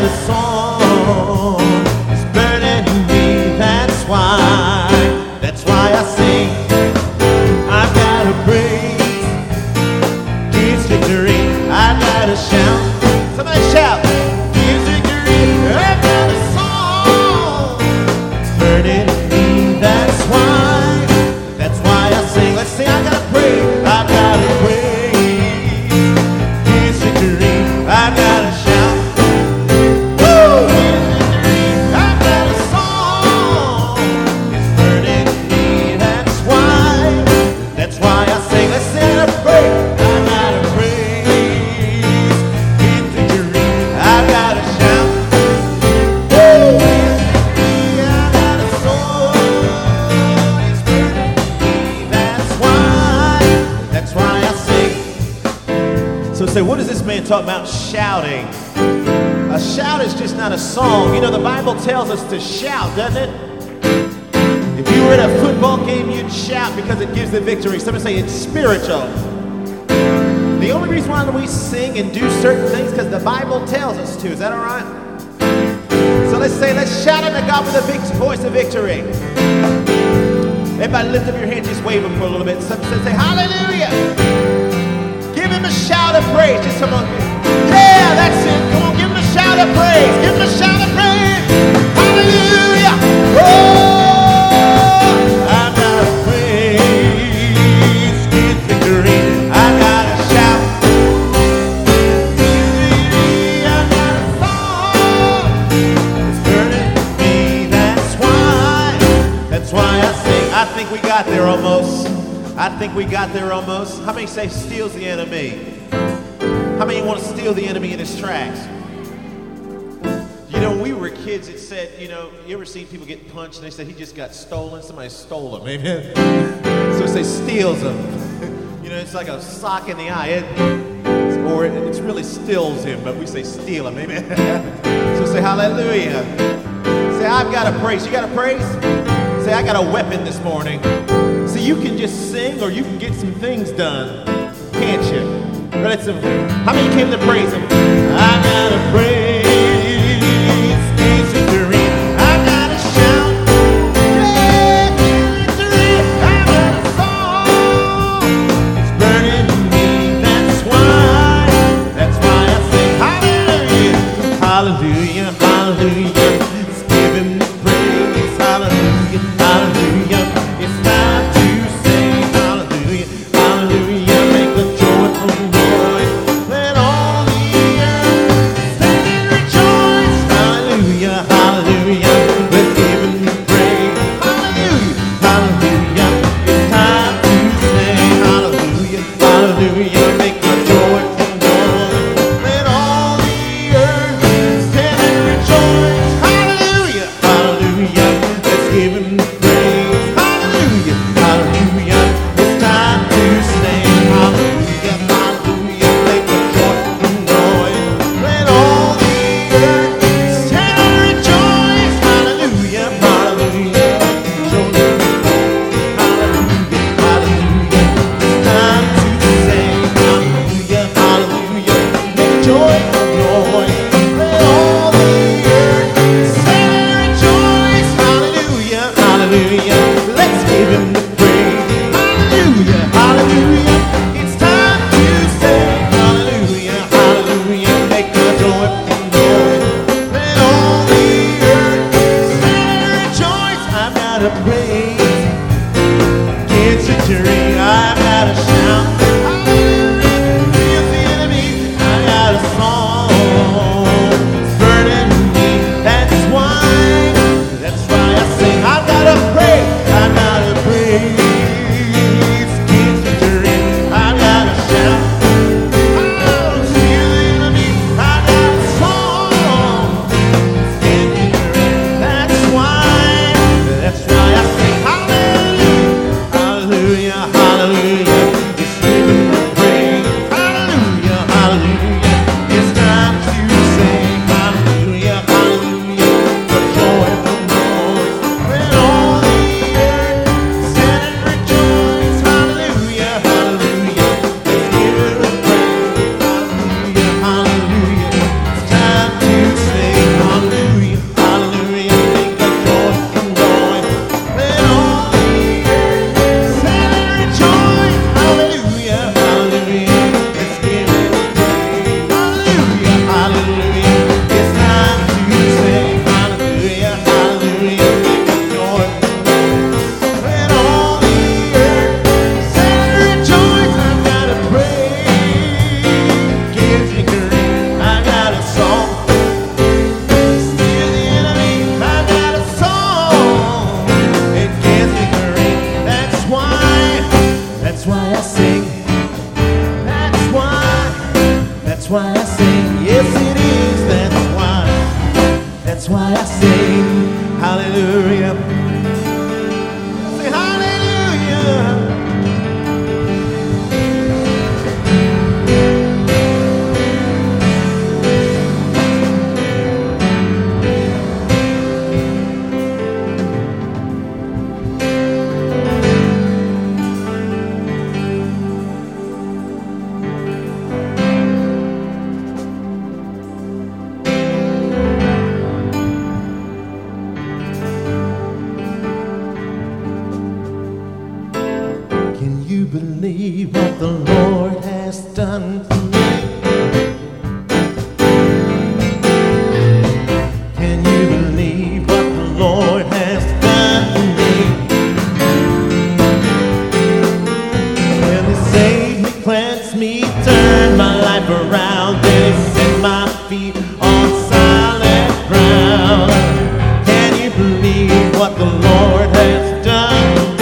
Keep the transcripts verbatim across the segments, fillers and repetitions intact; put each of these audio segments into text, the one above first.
a song. It's burning in me. That's why. That's why I sing. I've got a praise. It's victory. I've got a shout. Somebody shout. It's victory. I've got a song. It's burning in me. That's why. That's why I sing. Let's sing. I've got a praise. I've got a praise. It's victory. I've got a shout. Woo! It's victory. I've got a song. It's burning in me. That's why. That's why I sing. Let's sing a praise. I've got a praise. It's victory. I've got a shout. Woo! It's victory. I've got a song. It's burning in me. That's why. That's why I sing. So say, what is this man talking about shouting? A shout is just not a song. You know, the Bible tells us to shout, doesn't it? If you were at a football game, you'd shout because it gives the victory. Somebody say it's spiritual. The only reason why we sing and do certain things because the Bible tells us to. Is that all right? So let's say, let's shout unto God with a big voice of victory. Everybody lift up your hands, just wave them for a little bit. Some say, hallelujah. Give him a shout of praise. Just come on. Yeah, that's it. Come on, give him a shout of praise. Give him a shout of praise. Hallelujah. Oh, I've got a praise. It's victory. I've got a shout. I've got a song. It's burning me. That's why. That's why I sing. I think we got there almost. I think we got there almost. How many say steals the enemy? How many want to steal the enemy in his tracks? You know, when we were kids, it said, you know, you ever seen people get punched and they said he just got stolen? Somebody stole him, amen? So it says steals him. You know, it's like a sock in the eye. It, or it, it really stills him, but we say steal him, amen? So say hallelujah. Say, I've got a praise. You got a praise? Say, I got a weapon this morning. So you can just sing or you can get some things done, can't you? Let's, how many came to praise him? I got a praise, it's victory. I got a shout, yeah, victory. I got a song, it's burning in me. That's why, that's why I sing hallelujah, hallelujah, hallelujah. It's giving me praise, hallelujah, hallelujah. It's time to sing hallelujah, hallelujah. Make a joyful noise. Let all the earth stand and rejoice. Hallelujah, hallelujah. Let's give him praise. Hallelujah, hallelujah. It's time to sing hallelujah, hallelujah. Make a joyful noise. Let all the earth stand and rejoice. Hallelujah, hallelujah. Let's give him praise. Hallelujah, hallelujah. It's time to sing hallelujah, hallelujah. Make a joyful noise. Let all the earth stand and rejoice. Hallelujah, hallelujah. Hallelujah, hallelujah. It's time to sing hallelujah, hallelujah. Make a joyful noise. Let all the earth stand and rejoice. Hallelujah, hallelujah. Let's give him the praise. Hallelujah, hallelujah. It's time to sing hallelujah, hallelujah. Make a joyful noise. Let all the earth stand and rejoice. I've got a praise. It's victory. I've got a shout. Hallelujah. Feels the enemy. I got a song. Yes, it is. That's why. That's why I sing hallelujah. Say hallelujah. Believe what the Lord has done for me. Can you believe what the Lord has done for me? Well, He saved me, cleansed me, turned my life around, then He set my feet on solid ground. Can you believe what the Lord has done for me?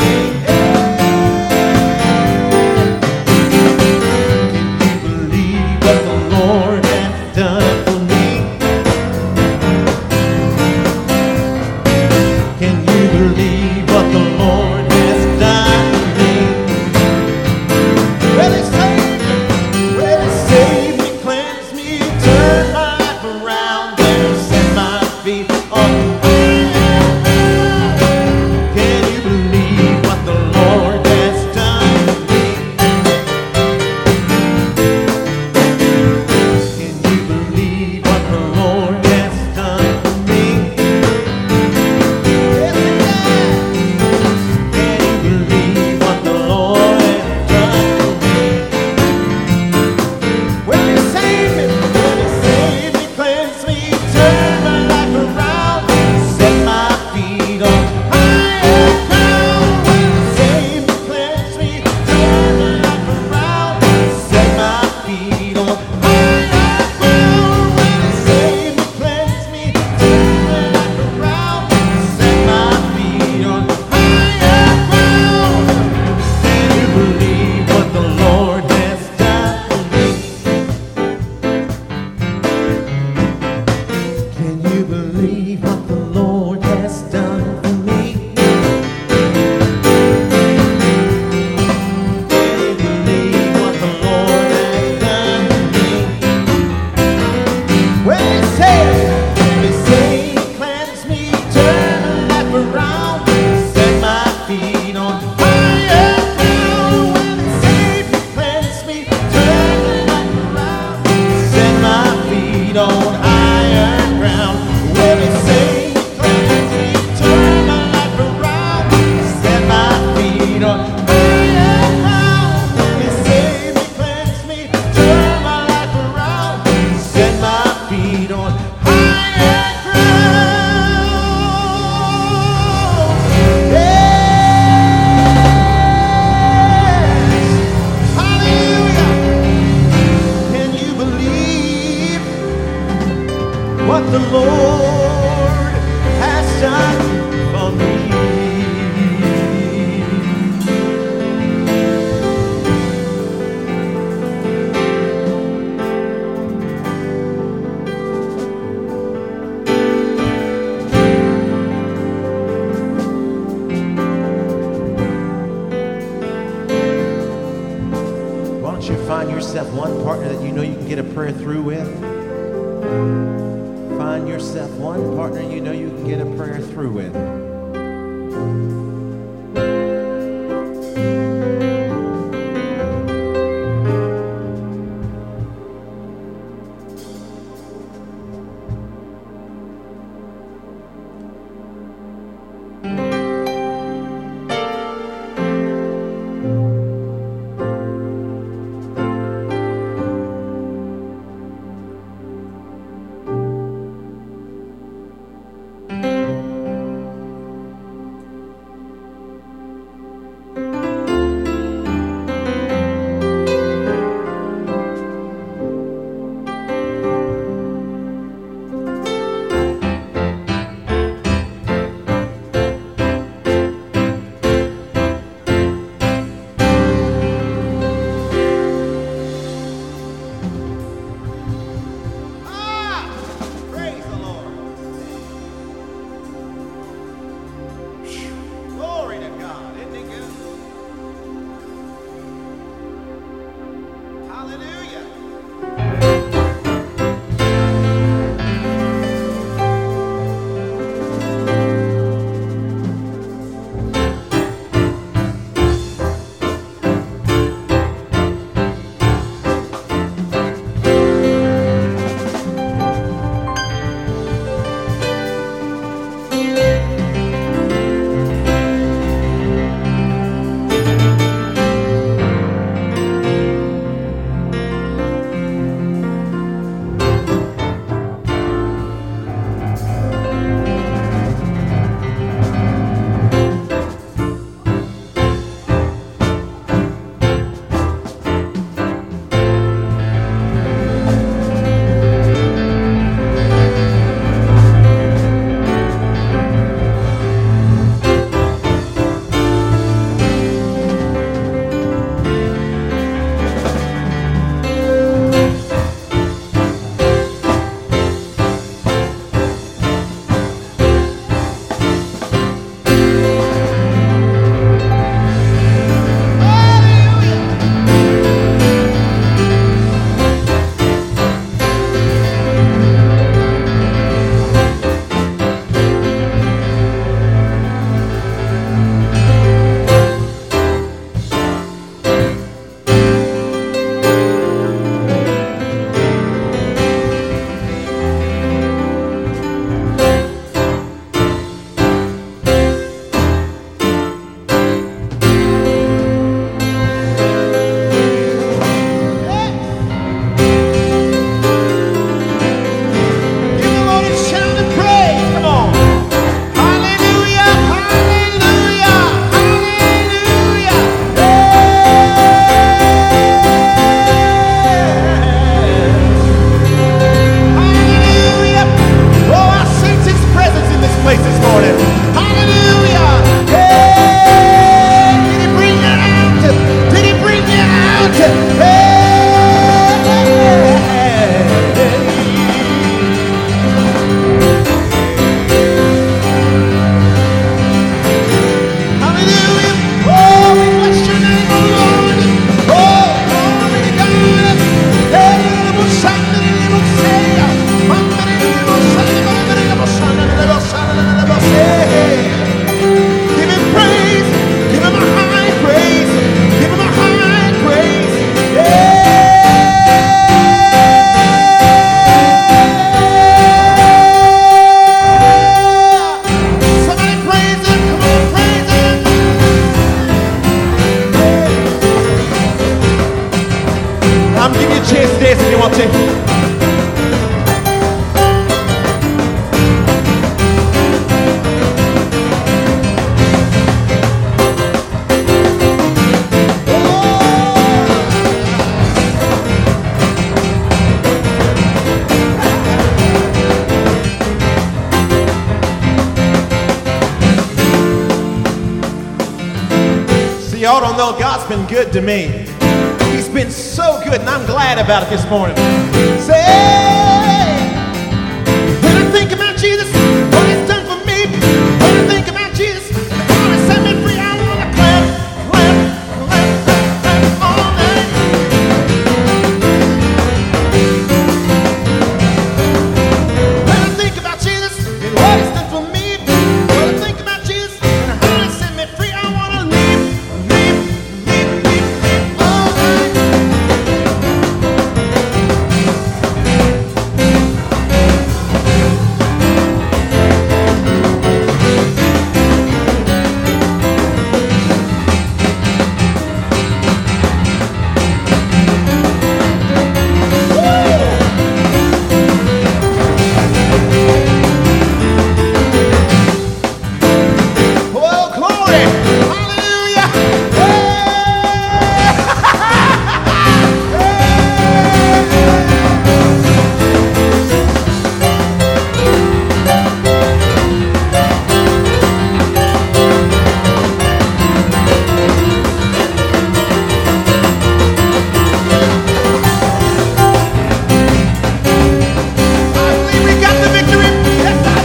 What the Lord has done for me. Why don't you find yourself one partner that you know you can get a prayer through with? Find yourself one partner you know you can get a prayer through with. y'all don't know, God's been good to me. He's been so good, and I'm glad about it this morning. Say, when I think about Jesus, what he's done for me, when I think about Jesus, how he set me free, I want to clap, clap, clap, clap, clap all night. When I think about Jesus and what he's done for me, when I think about Jesus and how he set me free, I want to live, live, live, live, live all night. Oh, glory! Hallelujah! I believe we got the victory. Yes, I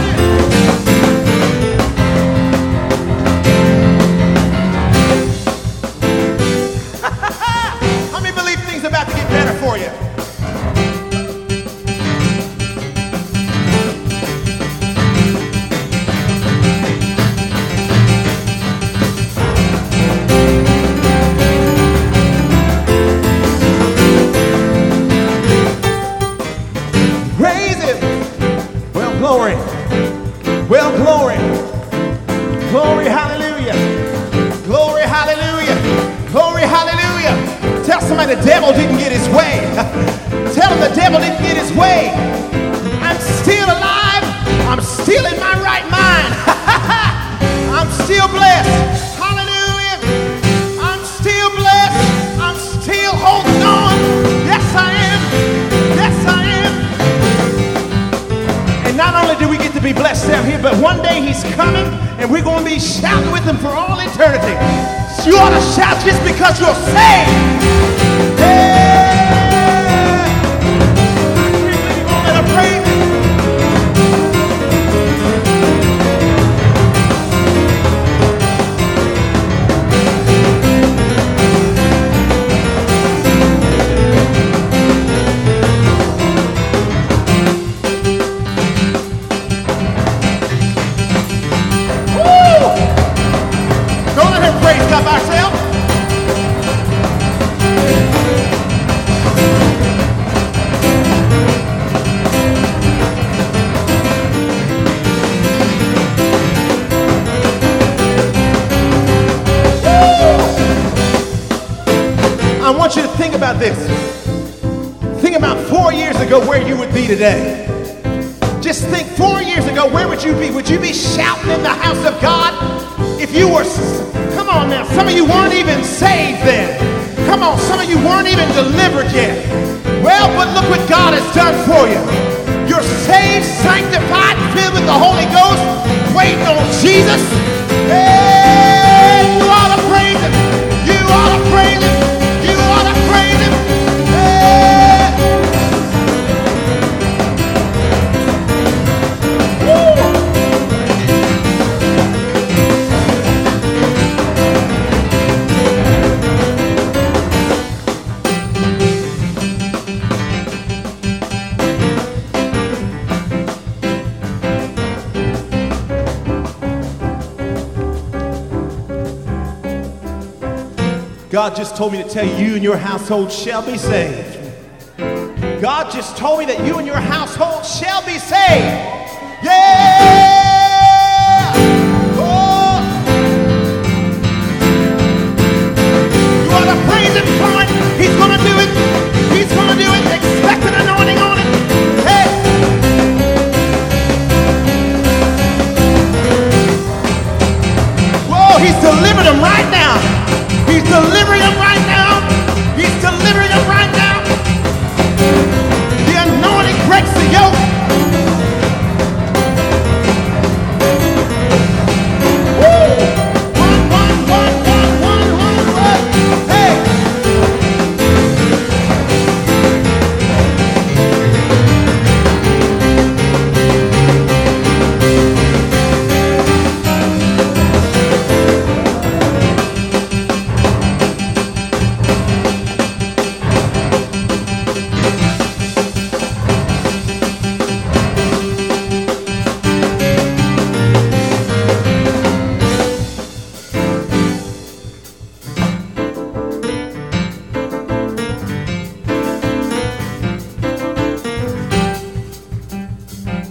do. How many believe things are about to get better for you? Praise him. Well, glory. Well, glory. Glory, hallelujah. Glory, hallelujah. Glory, hallelujah. Tell somebody the devil didn't get his way. Tell him the devil didn't get his way. I'm still alive. I'm still in my right mind. I'm still blessed. Hallelujah. I'm still blessed. I'm still holding on. Yes, I am. Yes, I am. And not only do we get to be blessed down here, but one day he's coming and we're going to be shouting with him for all eternity. So you ought to shout just because you're saved. Yeah. I can't believe you won't let her praise him. Woo! Don't let her praise God by herself. I want you to think about this. Think about four years ago where you would be today. Just think four years ago, where would you be? Would you be shouting in the house of God? If you were, come on now, some of you weren't even saved then. Come on, some of you weren't even delivered yet. Well, but look what God has done for you. You're saved, sanctified, filled with the Holy Ghost, waiting on Jesus. Hey, you ought to praise him. You ought to praise him. You ought to praise him. Hey. Woo. God just told me to tell you, you and your household shall be saved. God just told me that you and your household shall be saved. Yeah! Oh! You ought to praise him for it. He's going to do it. He's going to do it. Expect an anointing on it. Hey! Whoa, he's delivered them right now. He's delivering them right now. He's delivering them right now. The anointing breaks the yoke.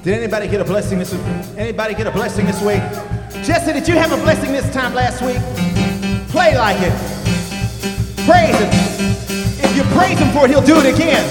Did anybody get a blessing this week? Anybody get a blessing this week? Jesse, did you have a blessing this time last week? Play like it. Praise him. If you praise him for it, he'll do it again.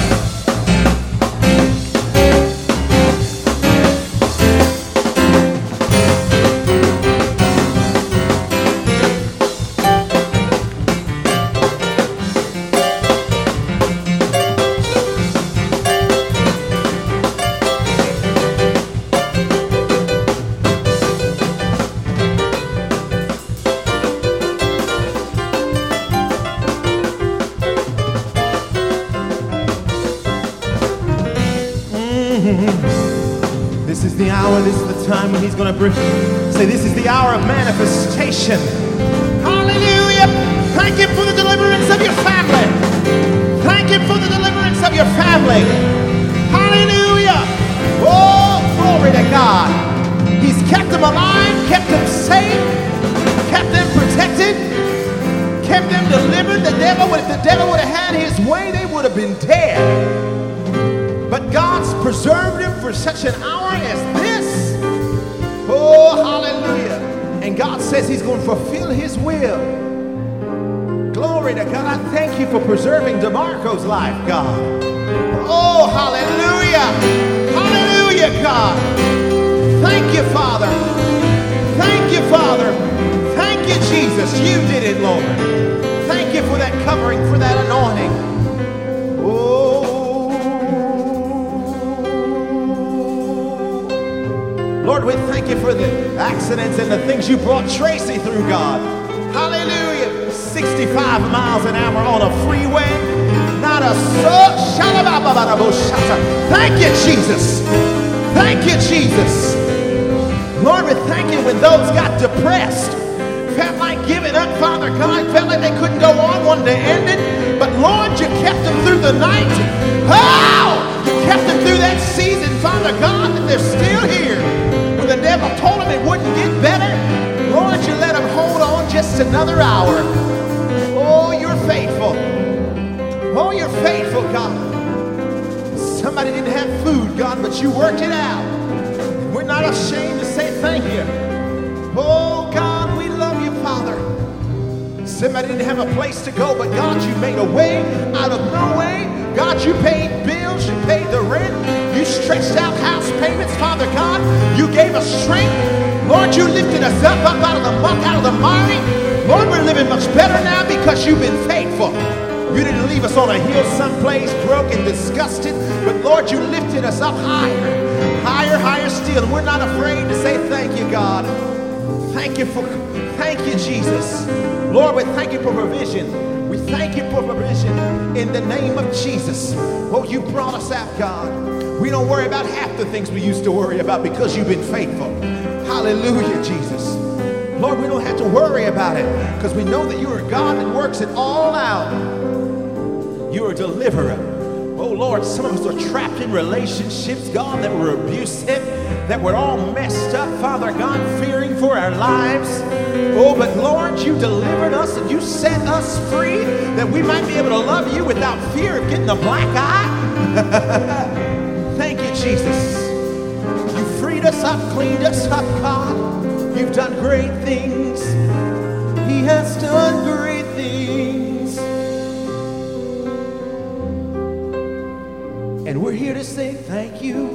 This is the hour, this is the time when he's going to bring, say this is the hour of manifestation. Hallelujah. Thank him for the deliverance of your family. Thank him for the deliverance of your family. Hallelujah. Oh, glory to God. He's kept them alive, kept them safe, kept them protected, kept them delivered. The devil, if the devil would have had his way, they would have been dead. But God's preserved him for such an hour as this. Oh, hallelujah. And God says he's going to fulfill his will. Glory to God. I thank you for preserving DeMarco's life, God. Oh, hallelujah. Hallelujah, God. Thank you, Father. Thank you, Father. Thank you, Jesus. You did it, Lord. Thank you for that covering, for that anointing. Oh. Lord, we thank you for the accidents and the things you brought Tracy through, God. Hallelujah. sixty-five miles an hour on a freeway. Not a soul. Thank you, Jesus. Thank you, Jesus. Lord, we thank you when those got depressed, felt like giving up, Father God, felt like they couldn't go on, wanted to end it. But Lord, you kept them through the night. Oh! You kept them through that season, Father God, that they're still here. The devil told him it wouldn't get better. Lord, you let him hold on just another hour. Oh, you're faithful. Oh, you're faithful, God. Somebody didn't have food, God, but you worked it out. We're not ashamed to say thank you. Oh, God, we love you, Father. Somebody didn't have a place to go, but God, you made a way out of no way. God, you paid bills, you paid the rent, you stretched out house payments, Father God. You gave us strength. Lord, you lifted us up, up out of the muck, out of the miry. Lord, we're living much better now because you've been faithful. You didn't leave us on a hill someplace broke and disgusted, but Lord, you lifted us up higher, higher, higher still. And we're not afraid to say thank you, God. Thank you for, thank you, Jesus. Lord, we thank you for provision. We thank you for provision in the name of Jesus. Oh, you brought us out, God. We don't worry about half the things we used to worry about because you've been faithful. Hallelujah, Jesus. Lord, we don't have to worry about it because we know that you are God that works it all out. You are a deliverer. Oh, Lord, some of us are trapped in relationships, God, that were abusive, that were all messed up, Father God, fearing for our lives. Oh, but Lord, you delivered us and you set us free that we might be able to love you without fear of getting a black eye. Thank you, Jesus. You freed us up, cleaned us up, God. You've done great things. He has done great things. And we're here to say thank you.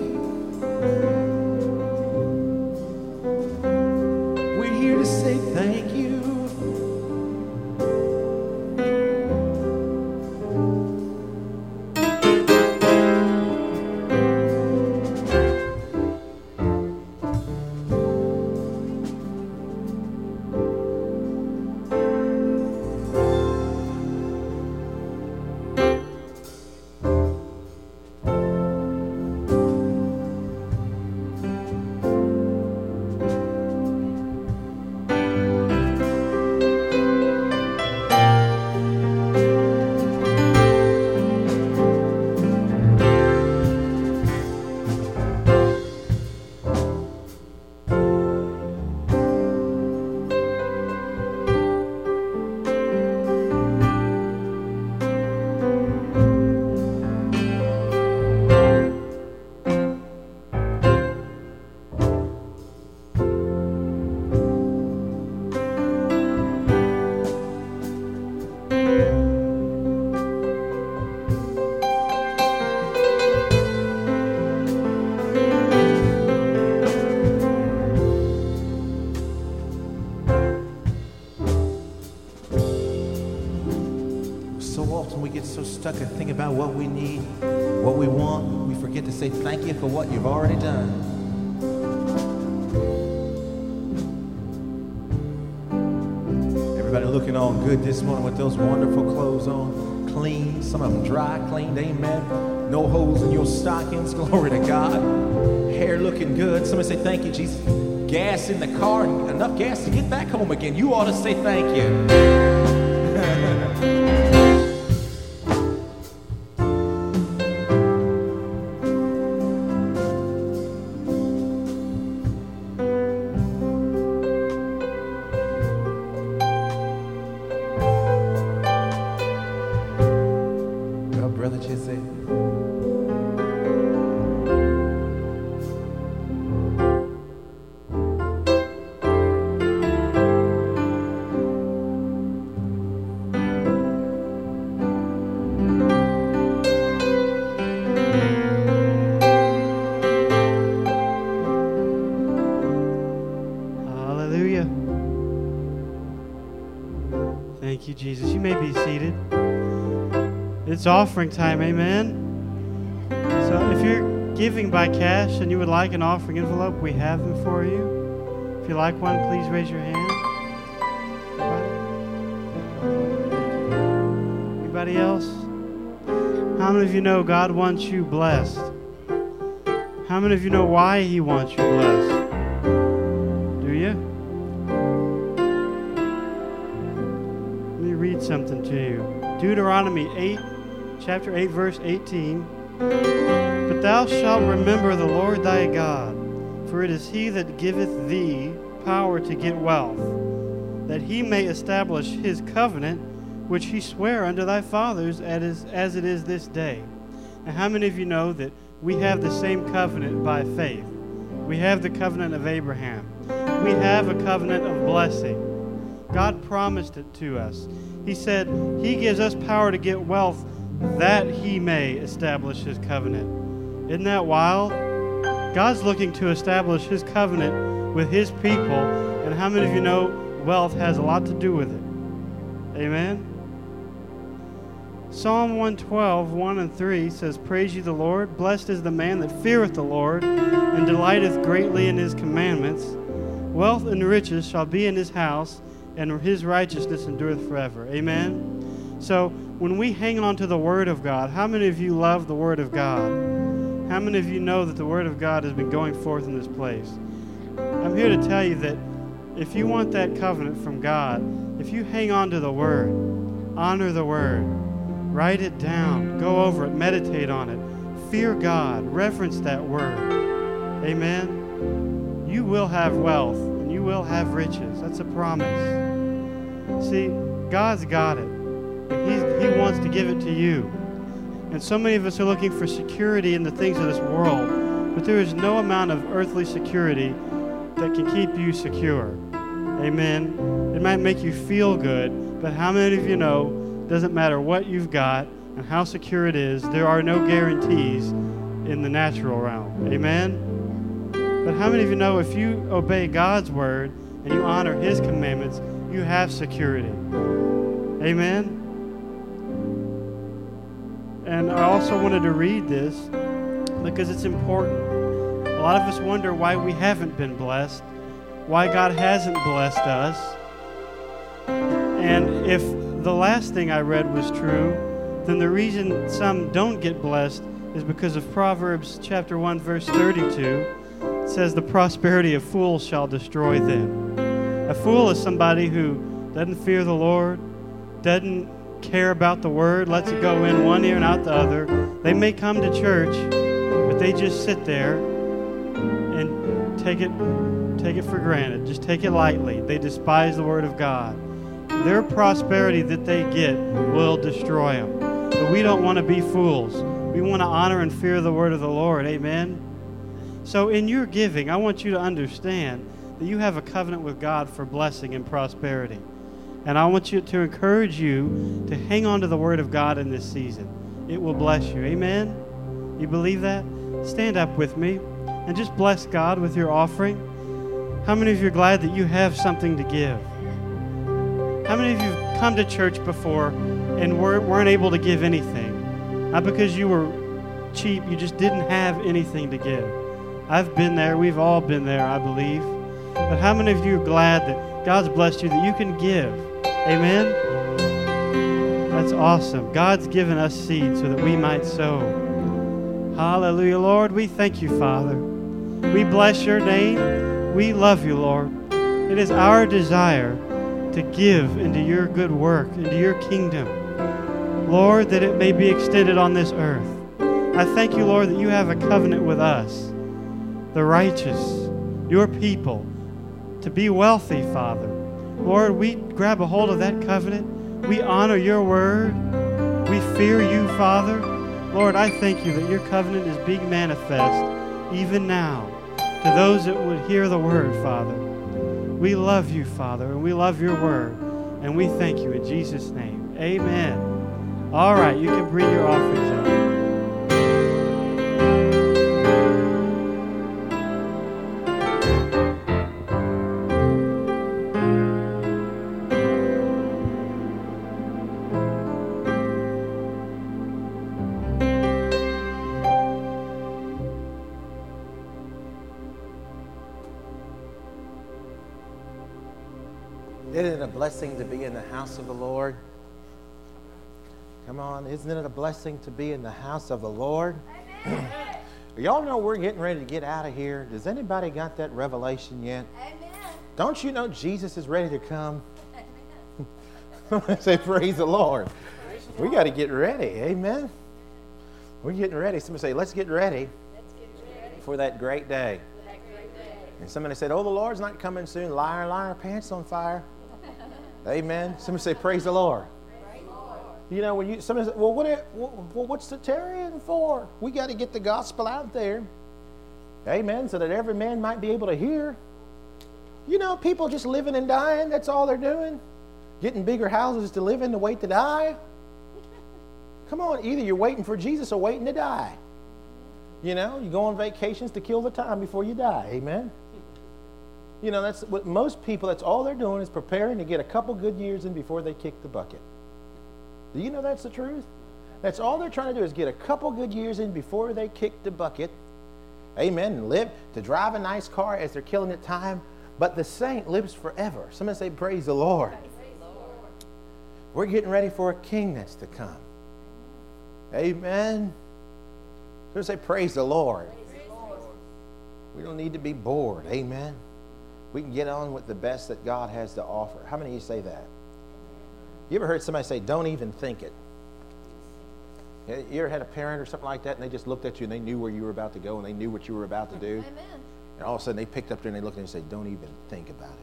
We're here to say thank you. stuck and think about what we need, what we want, we forget to say thank you for what you've already done. Everybody looking all good this morning with those wonderful clothes on, clean, some of them dry cleaned, amen. No holes in your stockings, glory to God. Hair looking good. Somebody say thank you, Jesus. Gas in the car, enough gas to get back home again. You ought to say thank you. Jesus, you may be seated. It's offering time, amen. So if you're giving by cash and you would like an offering envelope, we have them for you. If you like one, please raise your hand. Anybody else? How many of you know God wants you blessed? How many of you know why He wants you blessed? Do you? Read something to you. Deuteronomy eight, chapter eight, verse eighteen. But thou shalt remember the Lord thy God, for it is He that giveth thee power to get wealth, that He may establish His covenant, which He sware unto thy fathers as, as it is this day. And how many of you know that we have the same covenant by faith? We have the covenant of Abraham. We have a covenant of blessing. God promised it to us. He said He gives us power to get wealth that He may establish His covenant. Isn't that wild? God's looking to establish His covenant with His people, and how many of you know wealth has a lot to do with it? Amen? Psalm one twelve, one and three says, Praise ye the Lord. Blessed is the man that feareth the Lord, and delighteth greatly in His commandments. Wealth and riches shall be in his house, and His righteousness endureth forever. Amen? So, when we hang on to the Word of God, how many of you love the Word of God? How many of you know that the Word of God has been going forth in this place? I'm here to tell you that if you want that covenant from God, if you hang on to the Word, honor the Word, write it down, go over it, meditate on it, fear God, reverence that Word. Amen? You will have wealth, and you will have riches. That's a promise. See, God's got it. He's, he wants to give it to you. And so many of us are looking for security in the things of this world, but there is no amount of earthly security that can keep you secure. Amen. It might make you feel good, but how many of you know, doesn't matter what you've got and how secure it is, there are no guarantees in the natural realm. Amen. But how many of you know if you obey God's word and you honor His commandments, you have security? Amen. And I also wanted to read this because it's important. A lot of us wonder why we haven't been blessed, why God hasn't blessed us. And if the last thing I read was true, then the reason some don't get blessed is because of Proverbs chapter one, verse thirty-two. It says, the prosperity of fools shall destroy them. A fool is somebody who doesn't fear the Lord, doesn't care about the word, lets it go in one ear and out the other. They may come to church, but they just sit there and take it take it for granted. Just take it lightly. They despise the word of God. Their prosperity that they get will destroy them. But we don't want to be fools. We want to honor and fear the word of the Lord. Amen? So in your giving, I want you to understand that you have a covenant with God for blessing and prosperity. And I want you to encourage you to hang on to the word of God in this season. It will bless you. Amen? You believe that? Stand up with me and just bless God with your offering. How many of you are glad that you have something to give? How many of you have come to church before and weren't able to give anything? Not because you were cheap, you just didn't have anything to give. I've been there. We've all been there, I believe. But how many of you are glad that God's blessed you, that you can give? Amen? That's awesome. God's given us seed so that we might sow. Hallelujah, Lord. We thank you, Father. We bless your name. We love you, Lord. It is our desire to give into your good work, into your kingdom. Lord, that it may be extended on this earth. I thank you, Lord, that you have a covenant with us, the righteous, your people, to be wealthy, Father. Lord, we grab a hold of that covenant. We honor your word. We fear you, Father. Lord, I thank you that your covenant is being manifest even now to those that would hear the word, Father. We love you, Father, and we love your word. And we thank you in Jesus' name. Amen. All right, you can bring your offerings up. Isn't it a blessing to be in the house of the Lord? Come on, isn't it a blessing to be in the house of the Lord? Y'all know we're getting ready to get out of here. Does anybody got that revelation yet? Amen. Don't you know Jesus is ready to come? Say, praise the Lord. We got to get ready. Amen. We're getting ready. Somebody say, let's get ready, Let's get ready for that great day. for that great day. And somebody said, oh, the Lord's not coming soon. Liar, liar, pants on fire. Amen. Somebody say, praise the Lord. Praise the Lord. You know, when you somebody says, well, what, well, what's the tarrying for? We got to get the gospel out there. Amen. So that every man might be able to hear. You know, people just living and dying. That's all they're doing. Getting bigger houses to live in to wait to die. Come on, either you're waiting for Jesus or waiting to die. You know, you go on vacations to kill the time before you die. Amen. You know, that's what most people, that's all they're doing is preparing to get a couple good years in before they kick the bucket. Do you know that's the truth? That's all they're trying to do is get a couple good years in before they kick the bucket. Amen. And live to drive a nice car as they're killing the time. But the saint lives forever. Somebody say, praise the Lord. Praise the Lord. We're getting ready for a king that's to come. Amen. Somebody say, praise the Lord. Praise the Lord. We don't need to be bored. Amen. We can get on with the best that God has to offer. How many of you say that? You ever heard somebody say, don't even think it? You ever had a parent or something like that, and they just looked at you and they knew where you were about to go and they knew what you were about to do? Amen. And all of a sudden they picked up there and they looked at you and said, don't even think about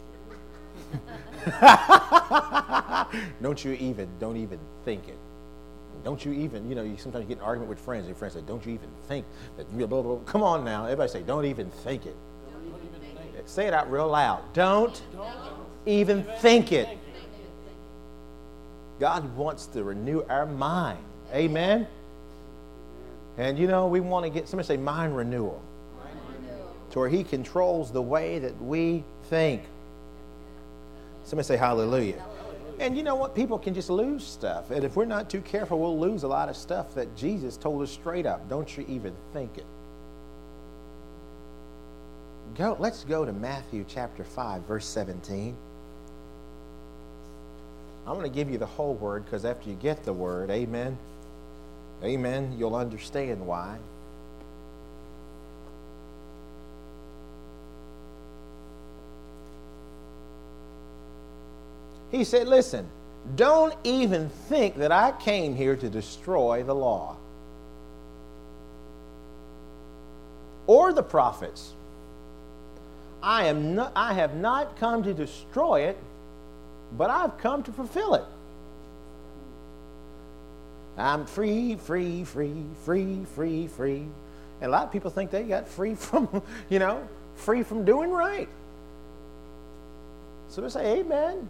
it. Don't you even, don't even think it. Don't you even, you know, you sometimes get in an argument with friends, and your friends say, don't you even think that, blah, blah, blah. Come on now. Everybody say, don't even think it. Say it out real loud. Don't, don't even think it. God wants to renew our mind. Amen? And you know, we want to get, somebody say mind renewal. Mind renewal. To where he controls the way that we think. Somebody say hallelujah. And you know what? People can just lose stuff. And if we're not too careful, we'll lose a lot of stuff that Jesus told us straight up. Don't you even think it. Go, let's go to Matthew chapter five, verse seventeen. I'm going to give you the whole word because after you get the word, amen, amen, you'll understand why. He said, listen, don't even think that I came here to destroy the law or the prophets. I am not, I have not come to destroy it, but I've come to fulfill it. I'm free, free, free, free, free, free. And a lot of people think they got free from, you know, free from doing right. So we say, amen. Amen.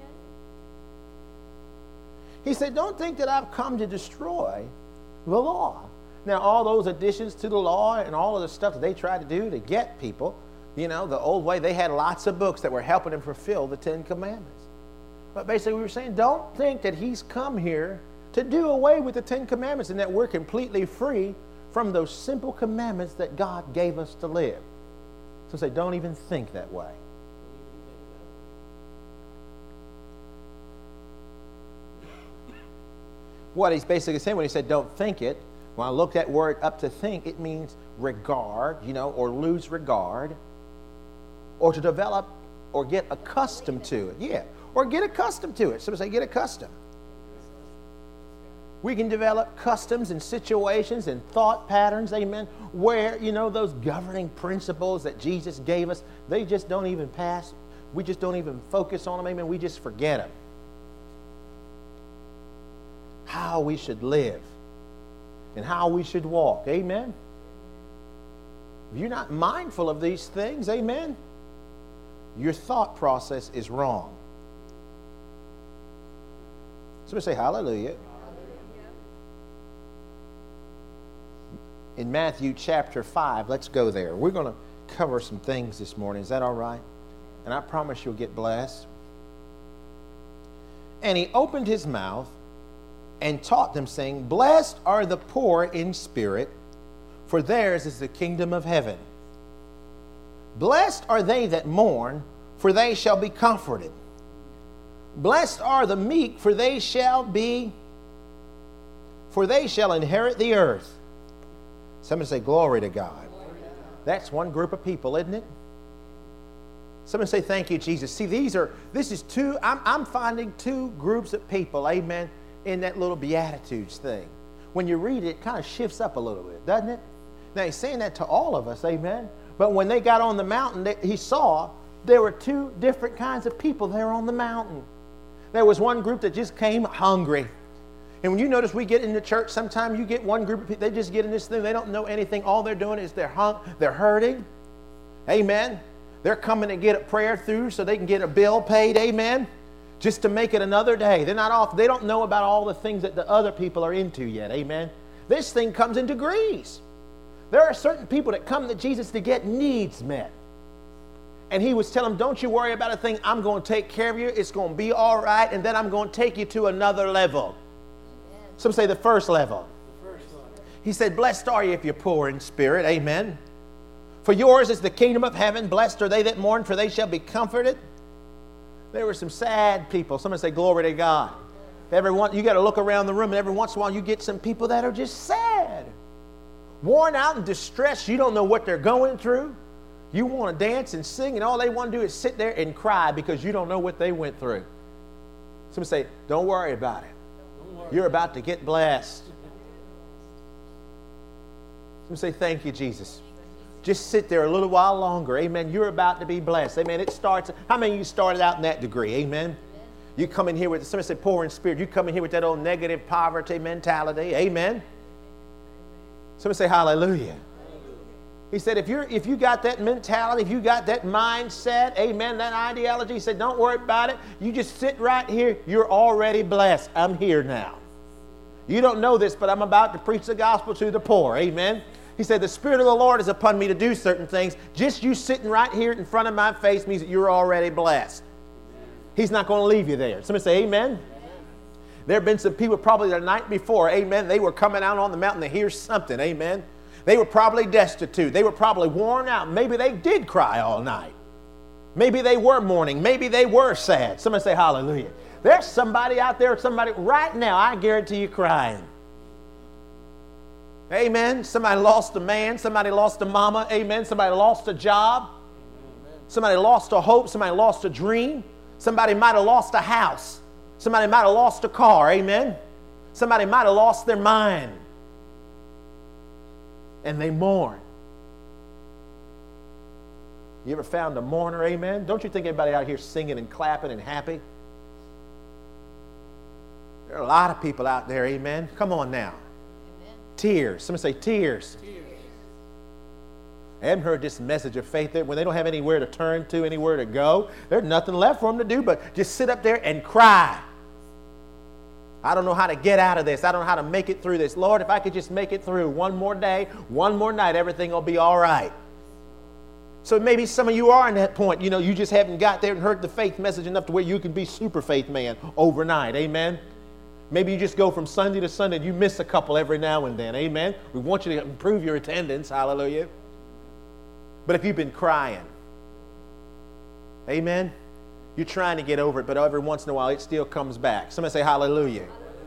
He said, don't think that I've come to destroy the law. Now, all those additions to the law and all of the stuff that they tried to do to get people, you know, the old way, they had lots of books that were helping them fulfill the Ten Commandments. But basically we were saying, don't think that he's come here to do away with the Ten Commandments and that we're completely free from those simple commandments that God gave us to live. So say, don't even think that way. What he's basically saying when he said don't think it, when I look that word up to think, it means regard, you know, or lose regard, or to develop or get accustomed to it. Yeah, or get accustomed to it. Somebody say get accustomed. We can develop customs and situations and thought patterns, amen, where, you know, those governing principles that Jesus gave us, they just don't even pass. We just don't even focus on them, amen. We just forget them. How we should live and how we should walk, amen. If you're not mindful of these things, amen, your thought process is wrong. Somebody say hallelujah. In Matthew chapter five, let's go there. We're going to cover some things this morning. Is that all right? And I promise you'll get blessed. And he opened his mouth and taught them, saying, blessed are the poor in spirit, for theirs is the kingdom of heaven. Blessed are they that mourn, for they shall be comforted. Blessed are the meek, for they shall be, for they shall inherit the earth. Somebody say, glory to God. That's one group of people, isn't it? Somebody say, thank you, Jesus. See, these are, this is two, I'm, I'm finding two groups of people, amen, in that little Beatitudes thing. When you read it, it kind of shifts up a little bit, doesn't it? Now, he's saying that to all of us, amen. But when they got on the mountain, they, he saw there were two different kinds of people there on the mountain. There was one group that just came hungry. And when you notice we get into church, sometimes you get one group of people, they just get in this thing, they don't know anything. All they're doing is they're hung, they're hurting. Amen. They're coming to get a prayer through so they can get a bill paid, amen, just to make it another day. They're not off, they don't know about all the things that the other people are into yet, amen. This thing comes in degrees. There are certain people that come to Jesus to get needs met. And he was telling them, don't you worry about a thing. I'm going to take care of you. It's going to be all right. And then I'm going to take you to another level. Amen. Some say the first level. The first level. He said, blessed are you if you're poor in spirit. Amen. For yours is the kingdom of heaven. Blessed are they that mourn, for they shall be comforted. There were some sad people. Somebody say, glory to God. Every one, you got to look around the room, and every once in a while you get some people that are just sad. Worn out and distressed. You don't know what they're going through. You want to dance and sing, and all they want to do is sit there and cry because you don't know what they went through. Somebody say, don't worry about it. Worry. You're about to get blessed. Somebody say, thank you, Jesus. Just sit there a little while longer. Amen. You're about to be blessed. Amen. It starts. How many of you started out in that degree? Amen. You come in here with, somebody say poor in spirit. You come in here with that old negative poverty mentality. Amen. Somebody say hallelujah. He said, if you're if you got that mentality, if you got that mindset, amen, that ideology, he said, don't worry about it. You just sit right here. You're already blessed. I'm here now. You don't know this, but I'm about to preach the gospel to the poor. Amen. He said, the Spirit of the Lord is upon me to do certain things. Just you sitting right here in front of my face means that you're already blessed. He's not going to leave you there. Somebody say amen. There have been some people probably the night before, amen, they were coming out on the mountain to hear something, amen. They were probably destitute. They were probably worn out. Maybe they did cry all night. Maybe they were mourning. Maybe they were sad. Somebody say hallelujah. There's somebody out there, somebody right now, I guarantee you crying. Amen. Somebody lost a man. Somebody lost a mama. Amen. Somebody lost a job. Somebody lost a hope. Somebody lost a dream. Somebody might have lost a house. Somebody might have lost a car. Amen. Somebody might have lost their mind. And they mourn. You ever found a mourner? Amen. Don't you think everybody out here singing and clapping and happy? There are a lot of people out there. Amen. Come on now. Amen. Tears. Somebody say tears. Tears. I haven't heard this message of faith that when they don't have anywhere to turn to, anywhere to go, there's nothing left for them to do but just sit up there and cry. I don't know how to get out of this. I don't know how to make it through this. Lord, if I could just make it through one more day, one more night, everything will be all right. So maybe some of you are in that point. You know, you just haven't got there and heard the faith message enough to where you can be super faith man overnight. Amen. Maybe you just go from Sunday to Sunday and you miss a couple every now and then. Amen. We want you to improve your attendance. Hallelujah. But if you've been crying, amen, you're trying to get over it, but every once in a while it still comes back. Somebody say hallelujah.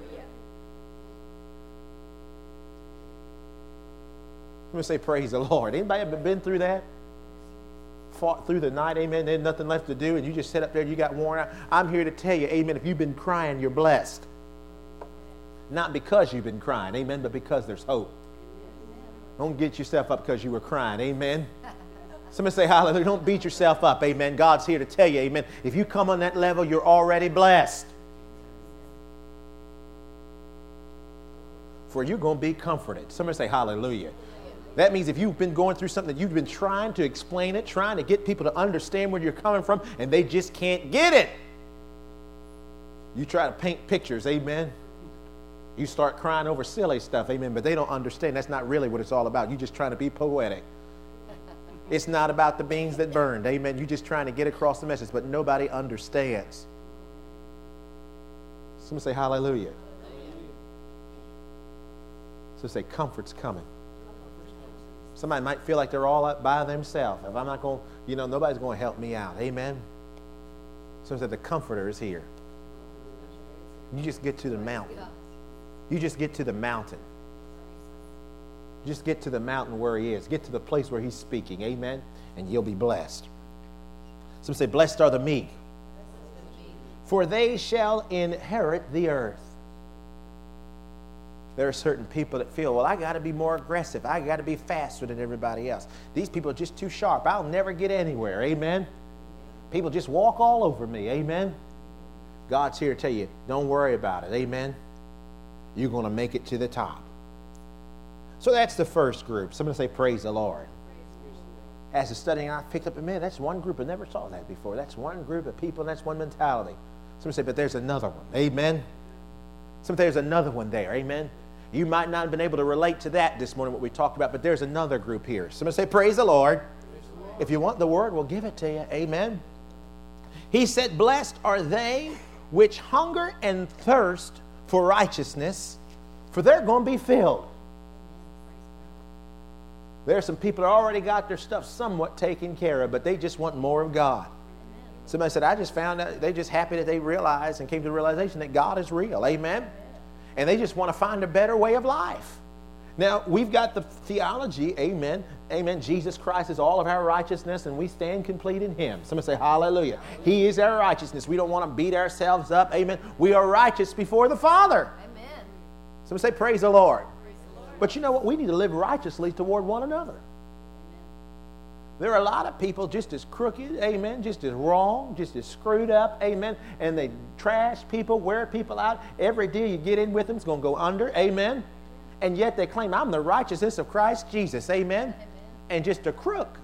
I'm going to say praise the Lord. Anybody ever been through that? Fought through the night, amen, there's nothing left to do, and you just sit up there and you got worn out. I'm here to tell you, amen, if you've been crying, you're blessed. Not because you've been crying, amen, but because there's hope. Don't get yourself up because you were crying, amen. Somebody say hallelujah. Don't beat yourself up, amen. God's here to tell you, amen. If you come on that level, you're already blessed. For you're going to be comforted. Somebody say hallelujah. That means if you've been going through something, you've been trying to explain it, trying to get people to understand where you're coming from, and they just can't get it. You try to paint pictures, amen. You start crying over silly stuff, amen, but they don't understand. That's not really what it's all about. You're just trying to be poetic. It's not about the beans that burned, amen. You're just trying to get across the message, but nobody understands. Somebody say hallelujah. So say comfort's coming. Somebody might feel like they're all up by themselves. If I'm not going, you know, nobody's going to help me out. Amen. So said the comforter is here. You just get to the mountain. You just get to the mountain. Just get to the mountain where he is. Get to the place where he's speaking. Amen. And you'll be blessed. Some say, blessed are the meek, for they shall inherit the earth. There are certain people that feel, well, I got to be more aggressive. I got to be faster than everybody else. These people are just too sharp. I'll never get anywhere. Amen. People just walk all over me. Amen. God's here to tell you, don't worry about it. Amen. You're going to make it to the top. So that's the first group. Somebody say, praise the Lord. As a studying, I picked up a minute. That's one group. I never saw that before. That's one group of people, and that's one mentality. Somebody say, but there's another one. Amen. Somebody, there's another one there. Amen. You might not have been able to relate to that this morning, what we talked about, but there's another group here. Somebody say, praise the Lord. Praise the Lord. If you want the word, we'll give it to you. Amen. He said, blessed are they which hunger and thirst for righteousness, for they're going to be filled. There are some people that already got their stuff somewhat taken care of, but they just want more of God. Somebody said, I just found out, they're just happy that they realized and came to the realization that God is real. Amen. And they just want to find a better way of life. Now, we've got the theology, amen, amen, Jesus Christ is all of our righteousness, and we stand complete in him. Somebody say, hallelujah. He is our righteousness. We don't want to beat ourselves up, amen. We are righteous before the Father. Amen. Somebody say, praise the Lord. Praise the Lord. But you know what? We need to live righteously toward one another. There are a lot of people just as crooked, amen, just as wrong, just as screwed up, amen, and they trash people, wear people out. Every deal you get in with them is going to go under, amen, and yet they claim, I'm the righteousness of Christ Jesus, amen, amen. And just a crook.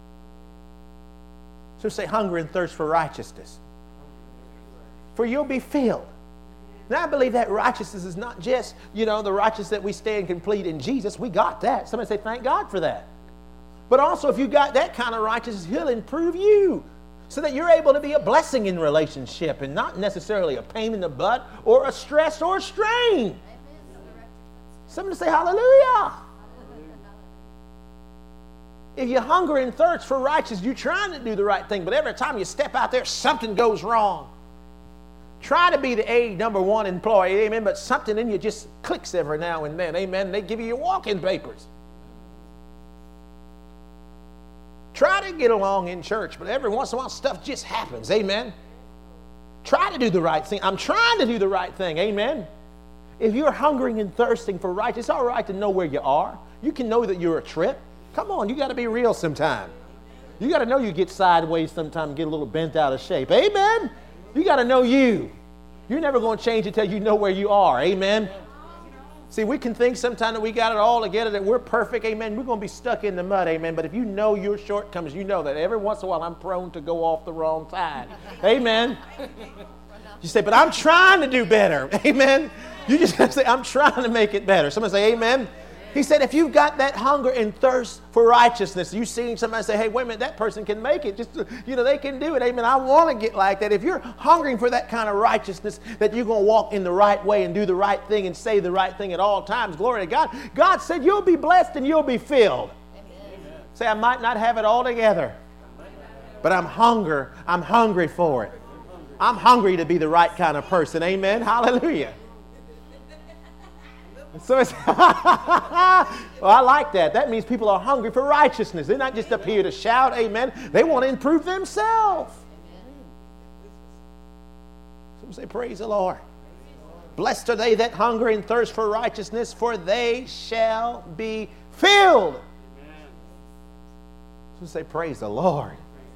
So say, hunger and thirst for righteousness, for you'll be filled. Now, I believe that righteousness is not just, you know, the righteousness that we stand complete in Jesus. We got that. Somebody say, thank God for that. But also, if you got that kind of righteousness, he'll improve you so that you're able to be a blessing in relationship and not necessarily a pain in the butt or a stress or a strain. Somebody say hallelujah. If you hunger and thirst for righteousness, you're trying to do the right thing, but every time you step out there, something goes wrong. Try to be the A number one employee, amen, but something in you just clicks every now and then, amen. They give you your walk-in papers. Try to get along in church, but every once in a while stuff just happens. Amen. Try to do the right thing. I'm trying to do the right thing. Amen. If you're hungering and thirsting for righteousness, it's all right to know where you are. You can know that you're a trip. Come on, you got to be real sometime. You got to know you get sideways sometime, get a little bent out of shape. Amen. You got to know you. You're never going to change until you know where you are. Amen. See, we can think sometimes that we got it all together, that we're perfect, amen. We're going to be stuck in the mud, amen. But if you know your shortcomings, you know that every once in a while I'm prone to go off the wrong side. Amen. You say, but I'm trying to do better. Amen. You just got to say, I'm trying to make it better. Somebody say, amen. He said, if you've got that hunger and thirst for righteousness, you seeing somebody say, hey, wait a minute, that person can make it. Just, you know, they can do it. Amen. I want to get like that. If you're hungering for that kind of righteousness, that you're going to walk in the right way and do the right thing and say the right thing at all times, glory to God. God said you'll be blessed and you'll be filled. Amen. Say, I might not have it all together, but I'm hunger. I'm hungry for it. I'm hungry to be the right kind of person. Amen. Hallelujah. So it's, well, I like that. That means people are hungry for righteousness. They're not just up here to shout, amen. They want to improve themselves. Some say, praise the Lord. Blessed are they that hunger and thirst for righteousness, for they shall be filled. Some say, praise the Lord.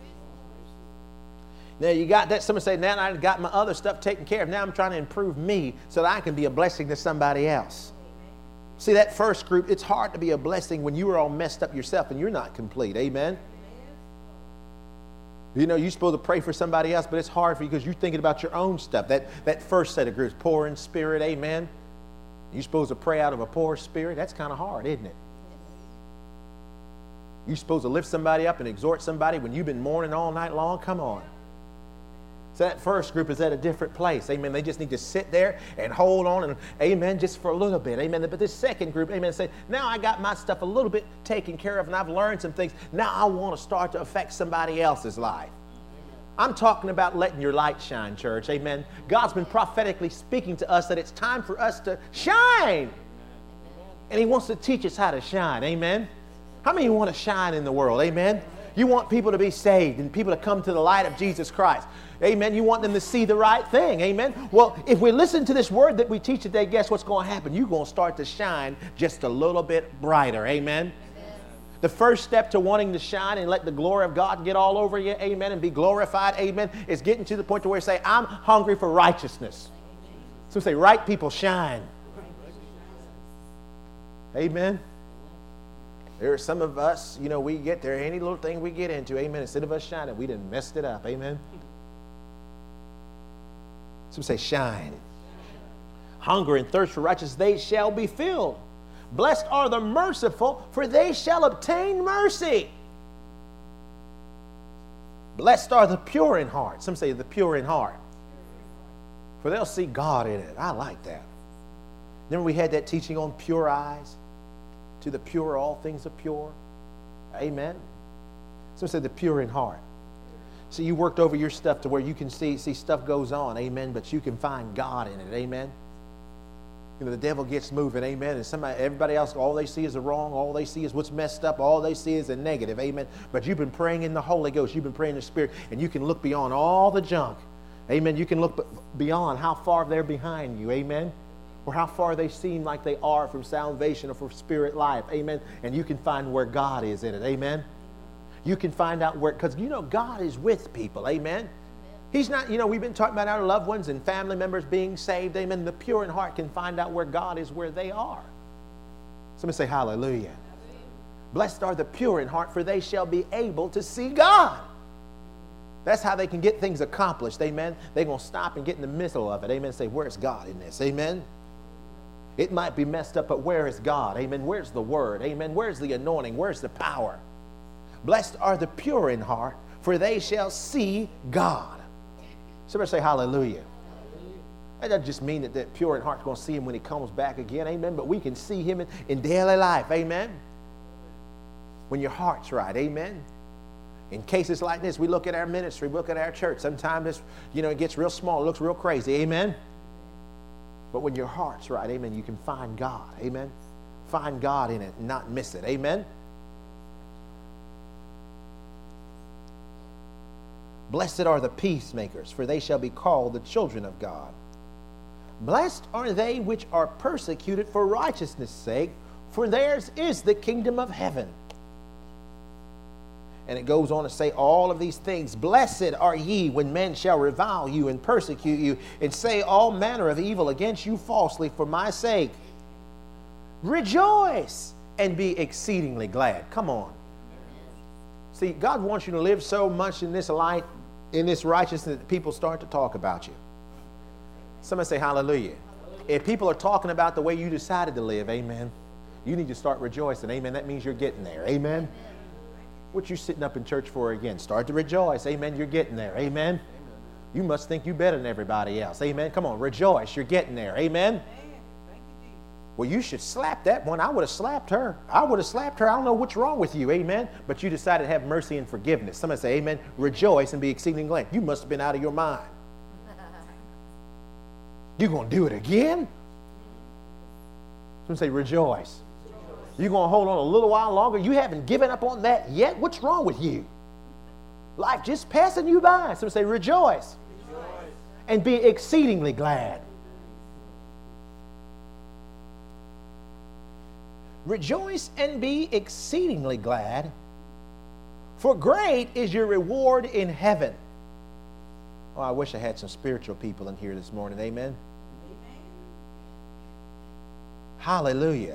Now you got that. Someone say, now I got my other stuff taken care of. Now I'm trying to improve me so that I can be a blessing to somebody else. See, that first group, it's hard to be a blessing when you are all messed up yourself and you're not complete. Amen? You know, you're supposed to pray for somebody else, but it's hard for you because you're thinking about your own stuff. That, that first set of groups, poor in spirit, amen? You're supposed to pray out of a poor spirit. That's kind of hard, isn't it? You're supposed to lift somebody up and exhort somebody when you've been mourning all night long. Come on. So that first group is at a different place. Amen. They just need to sit there and hold on and amen just for a little bit. Amen. But this second group, amen, say, now I got my stuff a little bit taken care of and I've learned some things. Now I want to start to affect somebody else's life. I'm talking about letting your light shine, church. Amen. God's been prophetically speaking to us that it's time for us to shine. And He wants to teach us how to shine. Amen. How many of you want to shine in the world? Amen. You want people to be saved and people to come to the light of Jesus Christ. Amen. You want them to see the right thing. Amen. Well, if we listen to this word that we teach today, guess what's going to happen? You're going to start to shine just a little bit brighter. Amen. Amen. The first step to wanting to shine and let the glory of God get all over you, amen, and be glorified, amen, is getting to the point to where you say, I'm hungry for righteousness. So say, right people shine. Amen. There are some of us, you know, we get there, any little thing we get into, amen, instead of us shining, we done messed it up, amen. Some say shine. Hunger and thirst for righteousness, they shall be filled. Blessed are the merciful, for they shall obtain mercy. Blessed are the pure in heart. Some say the pure in heart, for they'll see God in it. I like that. Remember we had that teaching on pure eyes? To the pure, all things are pure. Amen. Some say the pure in heart. So you worked over your stuff to where you can see, see stuff goes on. Amen. But you can find God in it. Amen. You know, the devil gets moving. Amen. And somebody, everybody else, all they see is the wrong. All they see is what's messed up. All they see is the negative. Amen. But you've been praying in the Holy Ghost. You've been praying in the Spirit. And you can look beyond all the junk. Amen. You can look beyond how far they're behind you. Amen. Or how far they seem like they are from salvation or from spirit life. Amen. And you can find where God is in it. Amen. You can find out where, because you know God is with people. Amen. He's not, you know, we've been talking about our loved ones and family members being saved. Amen. The pure in heart can find out where God is, where they are. Somebody say hallelujah. Hallelujah. Blessed are the pure in heart, for they shall be able to see God. That's how they can get things accomplished. Amen. They're going to stop and get in the middle of it. Amen. And say, where's God in this? Amen. It might be messed up, but where is God? Amen. Where's the word? Amen. Where's the anointing? Where's the power? Blessed are the pure in heart, for they shall see God. Somebody say hallelujah. Hallelujah. That doesn't just mean that that pure in heart is going to see him when he comes back again. Amen. But we can see him in, in daily life. Amen. When your heart's right. Amen. In cases like this, we look at our ministry, we look at our church. Sometimes it's, you know, it gets real small, it looks real crazy. Amen. But when your heart's right, amen, you can find God. Amen. Find God in it and not miss it. Amen. Blessed are the peacemakers, for they shall be called the children of God. Blessed are they which are persecuted for righteousness' sake, for theirs is the kingdom of heaven. And it goes on to say all of these things. Blessed are ye when men shall revile you and persecute you and say all manner of evil against you falsely for my sake. Rejoice and be exceedingly glad. Come on. See, God wants you to live so much in this light, in this righteousness, that people start to talk about you. Somebody say hallelujah. If people are talking about the way you decided to live, amen, You need to start rejoicing. Amen. That means you're getting there. Amen. What you sitting up in church for again? Start to rejoice. Amen. You're getting there. Amen. You must think you're better than everybody else. Amen. Come on, rejoice. You're getting there. Amen. Well, you should slap that one. I would have slapped her. I would have slapped her. I don't know what's wrong with you. Amen. But you decided to have mercy and forgiveness. Somebody say, amen. Rejoice and be exceedingly glad. You must have been out of your mind. You're going to do it again? Somebody say, rejoice. You're going to hold on a little while longer? You haven't given up on that yet? What's wrong with you? Life just passing you by. Somebody say, rejoice. Rejoice. And be exceedingly glad. Rejoice and be exceedingly glad, for great is your reward in heaven. Oh, I wish I had some spiritual people in here this morning. Amen? Amen. Hallelujah.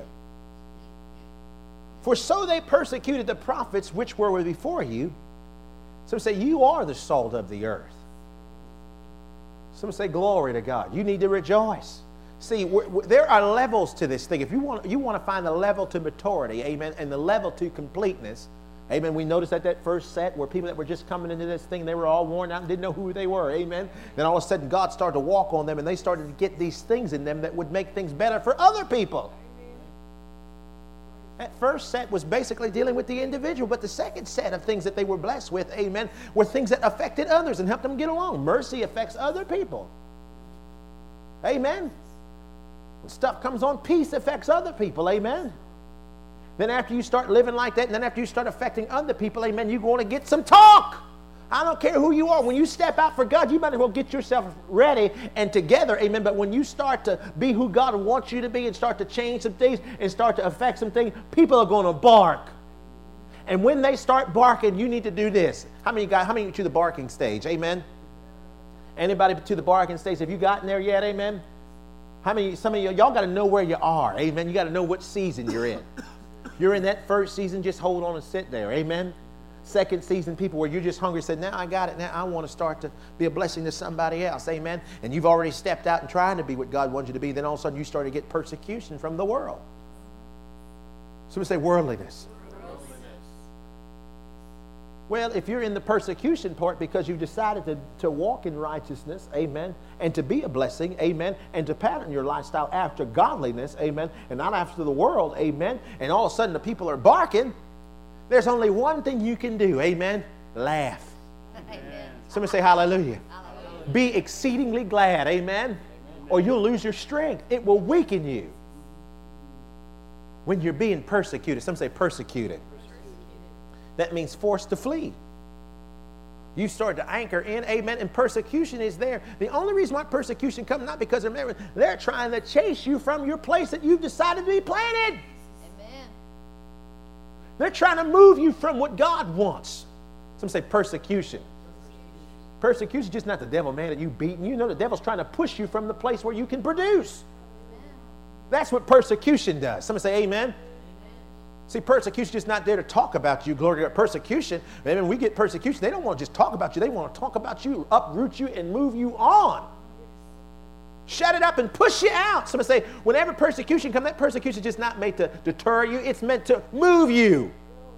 For so they persecuted the prophets which were before you. Some say, you are the salt of the earth. Some say, glory to God. You need to rejoice. See, we're, we're, there are levels to this thing. If you want, you want to find the level to maturity, amen, and the level to completeness, amen. We noticed at that first set where people that were just coming into this thing, they were all worn out and didn't know who they were, amen. Then all of a sudden God started to walk on them and they started to get these things in them that would make things better for other people. That first set was basically dealing with the individual, but the second set of things that they were blessed with, amen, were things that affected others and helped them get along. Mercy affects other people. Amen. When stuff comes on, peace affects other people. Amen. Then after you start living like that, and then after you start affecting other people, amen, you're going to get some talk. I don't care who you are. When you step out for God, you might as well get yourself ready and together, amen. But when you start to be who God wants you to be and start to change some things and start to affect some things, people are going to bark. And when they start barking, you need to do this. How many got, how many to the barking stage? Amen. Anybody to the barking stage? Have you gotten there yet? Amen. How many, some of you, y'all got to know where you are. Amen. You got to know what season you're in. You're in that first season, just hold on and sit there. Amen. Second season, people where you're just hungry, said, now I got it. Now I want to start to be a blessing to somebody else. Amen. And you've already stepped out and trying to be what God wants you to be. Then all of a sudden you start to get persecution from the world. Somebody say worldliness. Well, if you're in the persecution part because you've decided to, to walk in righteousness, amen, and to be a blessing, amen, and to pattern your lifestyle after godliness, amen, and not after the world, amen, and all of a sudden the people are barking, there's only one thing you can do, amen, laugh. Amen. Somebody say hallelujah. Hallelujah. Be exceedingly glad, amen, amen, or you'll lose your strength. It will weaken you when you're being persecuted. Some say persecuted. That means forced to flee. You start to anchor in, amen, and persecution is there. The only reason why persecution comes, not because they're married, they're trying to chase you from your place that you've decided to be planted. Amen. They're trying to move you from what God wants. Some say persecution. Persecution is just not the devil mad at you beating you. No, the devil's trying to push you from the place where you can produce. Amen. That's what persecution does. Somebody say amen. See, persecution is just not there to talk about you. Glory to God. Persecution, I mean, we get persecution. They don't want to just talk about you. They want to talk about you, uproot you, and move you on. Shut it up and push you out. Somebody say, whenever persecution comes, that persecution is just not made to deter you. It's meant to move you.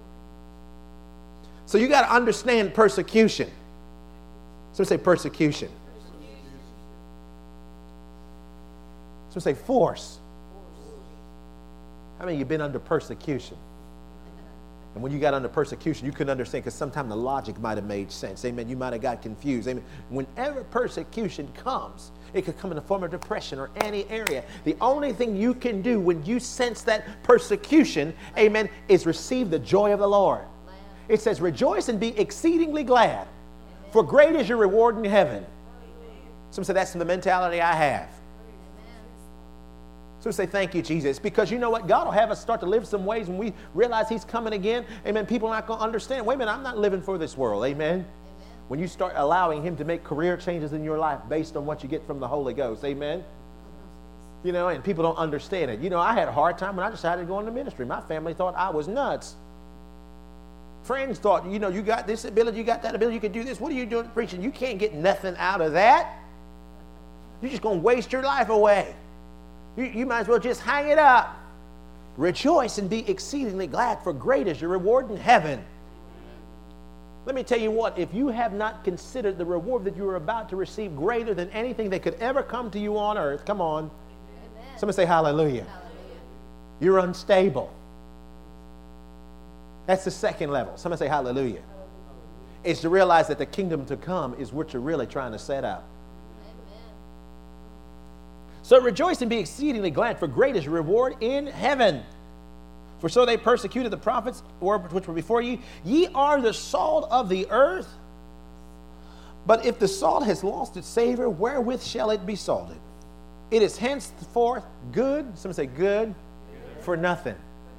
So you got to understand persecution. Somebody say persecution. Somebody say force. How many of you been under persecution? And when you got under persecution, you couldn't understand because sometimes the logic might have made sense. Amen. You might have got confused. Amen. Whenever persecution comes, it could come in the form of depression or any area. The only thing you can do when you sense that persecution, amen, is receive the joy of the Lord. It says, rejoice and be exceedingly glad, for great is your reward in heaven. Some say that's the mentality I have. So say, thank you, Jesus. Because you know what? God will have us start to live some ways when we realize He's coming again. Amen. People are not going to understand. Wait a minute, I'm not living for this world. Amen. Amen. When you start allowing Him to make career changes in your life based on what you get from the Holy Ghost. Amen. You know, and people don't understand it. You know, I had a hard time when I decided to go into ministry. My family thought I was nuts. Friends thought, you know, you got this ability, you got that ability, you could do this. What are you doing preaching? You can't get nothing out of that. You're just going to waste your life away. You, you might as well just hang it up. Rejoice and be exceedingly glad, for great is your reward in heaven. Let me tell you what, if you have not considered the reward that you are about to receive greater than anything that could ever come to you on earth, come on. Amen. Somebody say hallelujah. Hallelujah. You're unstable. That's the second level. Somebody say hallelujah. It's to realize that the kingdom to come is what you're really trying to set up. Amen. So rejoice and be exceedingly glad, for great is your reward in heaven. For so they persecuted the prophets which were before you. Ye are the salt of the earth. But if the salt has lost its savor, wherewith shall it be salted? It is henceforth good. Someone say good, good. For nothing.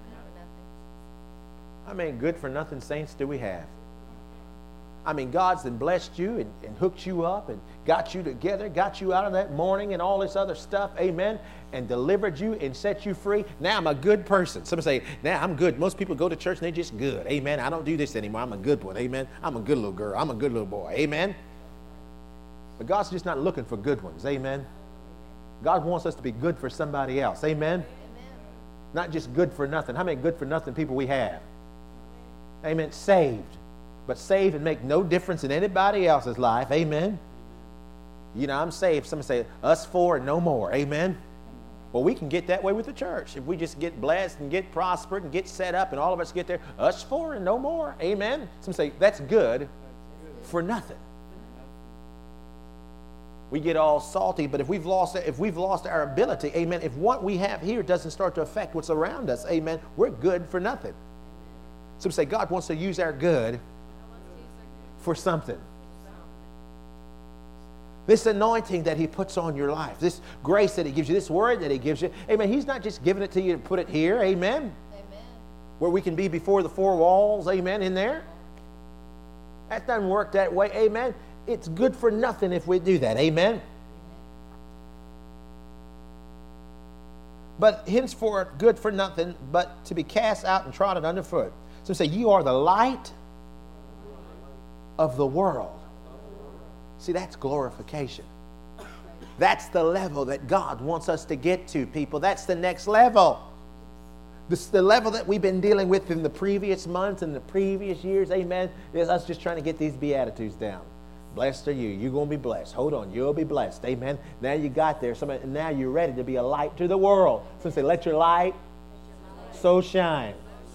I mean, good for nothing saints do we have? I mean, God's then blessed you and, and hooked you up and got you together, got you out of that mourning and all this other stuff, amen, and delivered you and set you free. Now I'm a good person. Somebody say, now I'm good. Most people go to church and they're just good, amen. I don't do this anymore. I'm a good one, amen. I'm a good little girl. I'm a good little boy, amen. But God's just not looking for good ones, amen. God wants us to be good for somebody else, amen. Amen. Not just good for nothing. How many good for nothing people we have? Amen. Saved. But saved and make no difference in anybody else's life. Amen. You know, I'm saved. Somebody say, us four and no more. Amen. Well, we can get that way with the church. If we just get blessed and get prospered and get set up and all of us get there, us four and no more. Amen. Somebody say, that's good for nothing. We get all salty, but if we've lost if we've lost our ability, amen, if what we have here doesn't start to affect what's around us, amen, we're good for nothing. Some say God wants to use our good for something. This anointing that he puts on your life, this grace that he gives you, this word that he gives you, amen, he's not just giving it to you to put it here, amen, Amen. where we can be before the four walls, amen, in there. That doesn't work that way, amen. It's good for nothing if we do that, amen. But henceforth good for nothing, but to be cast out and trodden underfoot. So say, you are the light of the world. See, that's glorification. That's the level that God wants us to get to, people. That's the next level. This, the level that we've been dealing with in the previous months and the previous years, amen, is us just trying to get these Beatitudes down. Blessed are you. You're going to be blessed. Hold on. You'll be blessed. Amen. Now you got there. Somebody, now you're ready to be a light to the world. So say, let your light so shine.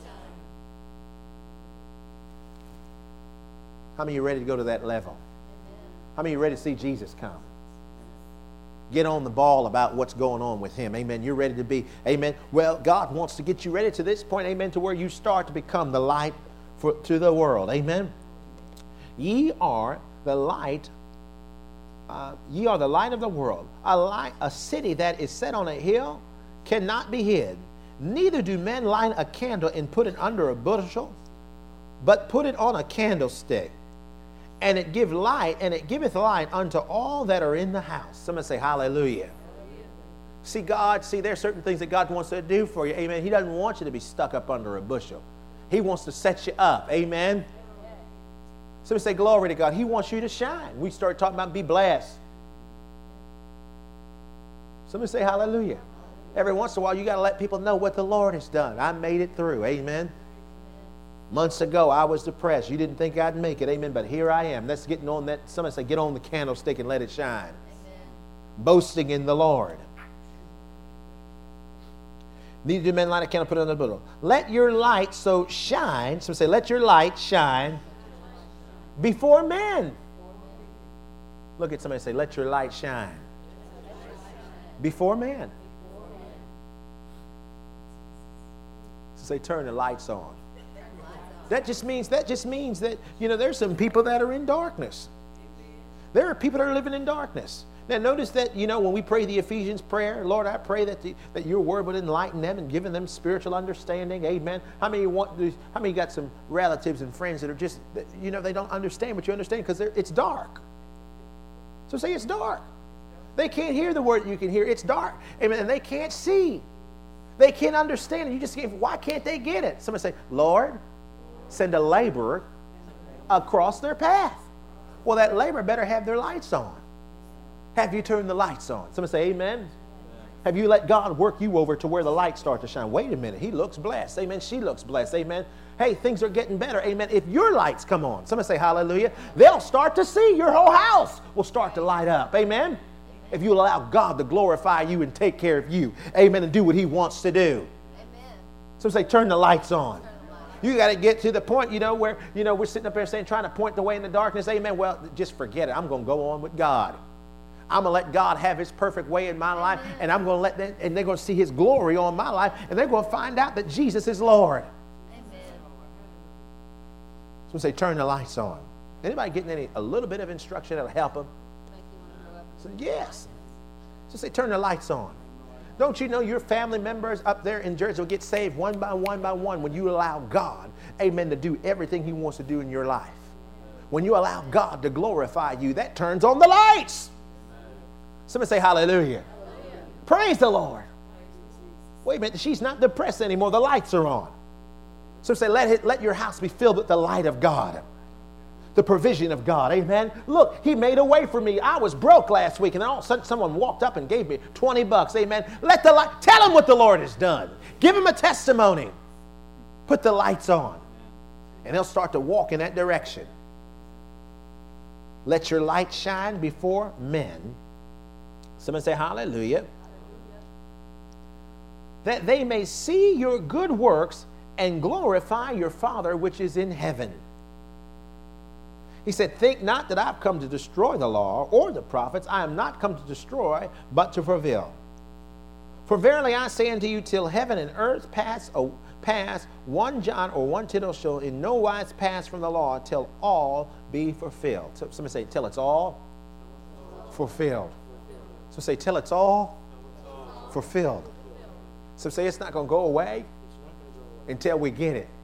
How many of you are ready to go to that level? How many of you are ready to see Jesus come? Get on the ball about what's going on with him. Amen. You're ready to be, amen. Well, God wants to get you ready to this point, amen, to where you start to become the light for, to the world. Amen. Ye are the light, uh, ye are the light of the world. A light, a city that is set on a hill cannot be hid. Neither do men light a candle and put it under a bushel, but put it on a candlestick, and it give light, and it giveth light unto all that are in the house. Somebody say hallelujah. See, God, see, there's certain things that God wants to do for you. Amen. He doesn't want you to be stuck up under a bushel. He wants to set you up. Amen. Somebody say glory to God. He wants you to shine. We start talking about be blessed. Somebody say hallelujah. Every once in a while, you got to let people know what the Lord has done. I made it through. Amen. Months ago, I was depressed. You didn't think I'd make it. Amen. But here I am. That's getting on that. Somebody say, get on the candlestick and let it shine. Amen. Boasting in the Lord. Neither do men light a candle, put it on the bushel. Let your light so shine. Somebody say, let your light shine before men. Look at somebody and say, let your light shine before men. So say, turn the lights on. That just means that just means that, you know, there's some people that are in darkness. There are people that are living in darkness. Now notice that, you know, when we pray the Ephesians prayer, Lord, I pray that the, that your word would enlighten them and giving them spiritual understanding. Amen. How many want to, how many got some relatives and friends that are just, you know, they don't understand what you understand because it's dark. So say it's dark. They can't hear the word you can hear. It's dark. Amen. And they can't see. They can't understand it. You just, why can't they get it? Somebody say, Lord, send a laborer across their path. Well, that laborer better have their lights on. Have you turned the lights on? Somebody say amen. Have you let God work you over to where the lights start to shine? Wait a minute. He looks blessed. Amen. She looks blessed. Amen. Hey, things are getting better. Amen. If your lights come on, somebody say hallelujah, they'll start to see. Your whole house will start to light up. Amen. If you allow God to glorify you and take care of you. Amen. And do what he wants to do. Amen. Somebody say turn the lights on. You got to get to the point, you know, where, you know, we're sitting up there saying, trying to point the way in the darkness. Amen. Well, just forget it. I'm going to go on with God. I'm going to let God have his perfect way in my life. And I'm going to let them, and they're going to see his glory on my life. And they're going to find out that Jesus is Lord. Amen. So say, turn the lights on. Anybody getting any, a little bit of instruction that'll help them? So yes. So say, turn the lights on. Don't you know your family members up there in Jersey will get saved one by one by one when you allow God, amen, to do everything he wants to do in your life. When you allow God to glorify you, that turns on the lights. Somebody say hallelujah. Hallelujah. Praise the Lord. Wait a minute, she's not depressed anymore. The lights are on. So say, let, it, let your house be filled with the light of God. The provision of God. Amen. Look, he made a way for me. I was broke last week, and all of a sudden someone walked up and gave me twenty bucks. Amen. Let the light, tell him what the Lord has done. Give him a testimony. Put the lights on, and he'll start to walk in that direction. Let your light shine before men. Someone say hallelujah. Hallelujah. That they may see your good works and glorify your Father which is in heaven. He said, think not that I've come to destroy the law or the prophets. I am not come to destroy, but to fulfill. For verily I say unto you, till heaven and earth pass, oh, pass, one jot or one tittle shall in no wise pass from the law, till all be fulfilled. So somebody say, till it's all fulfilled. So say, till it's all fulfilled. So say, it's not going to go away until we get it.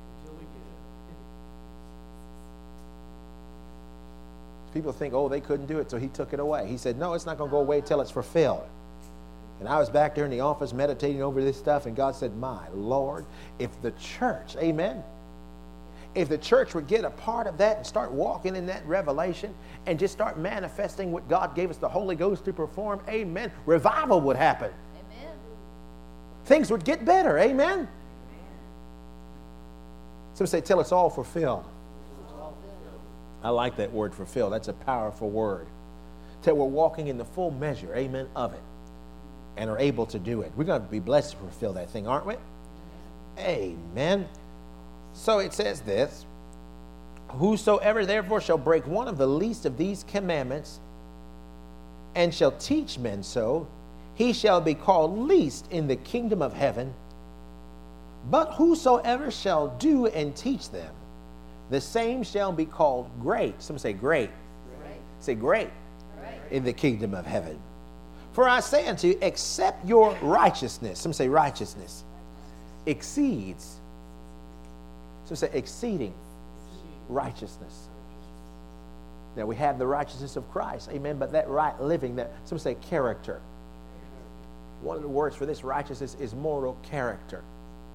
People think, oh, they couldn't do it, so he took it away. He said, no, it's not going to go away until it's fulfilled. And I was back there in the office meditating over this stuff, and God said, my Lord, if the church, amen, if the church would get a part of that and start walking in that revelation and just start manifesting what God gave us the Holy Ghost to perform, amen, revival would happen. Amen. Things would get better, amen. Some say, till it's all fulfilled. I like that word fulfilled. That's a powerful word. Till we're walking in the full measure, amen, of it, and are able to do it. We're going to be blessed to fulfill that thing, aren't we? Amen. So it says this, whosoever therefore shall break one of the least of these commandments and shall teach men so, he shall be called least in the kingdom of heaven. But whosoever shall do and teach them, the same shall be called great. Some say great. Great. Say great. Great in the kingdom of heaven. For I say unto you, except your righteousness, some say righteousness, exceeds. Some say exceeding righteousness. Now we have the righteousness of Christ, amen, but that right living, that some say character. One of the words for this righteousness is moral character.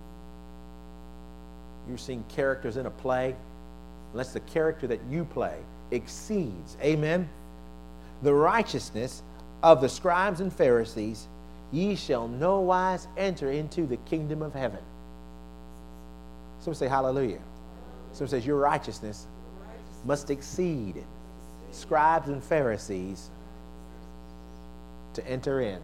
You've seen characters in a play. Unless the character that you play exceeds, amen, the righteousness of the scribes and Pharisees, ye shall no wise enter into the kingdom of heaven. Some say hallelujah. Some says your righteousness must exceed scribes and Pharisees to enter in.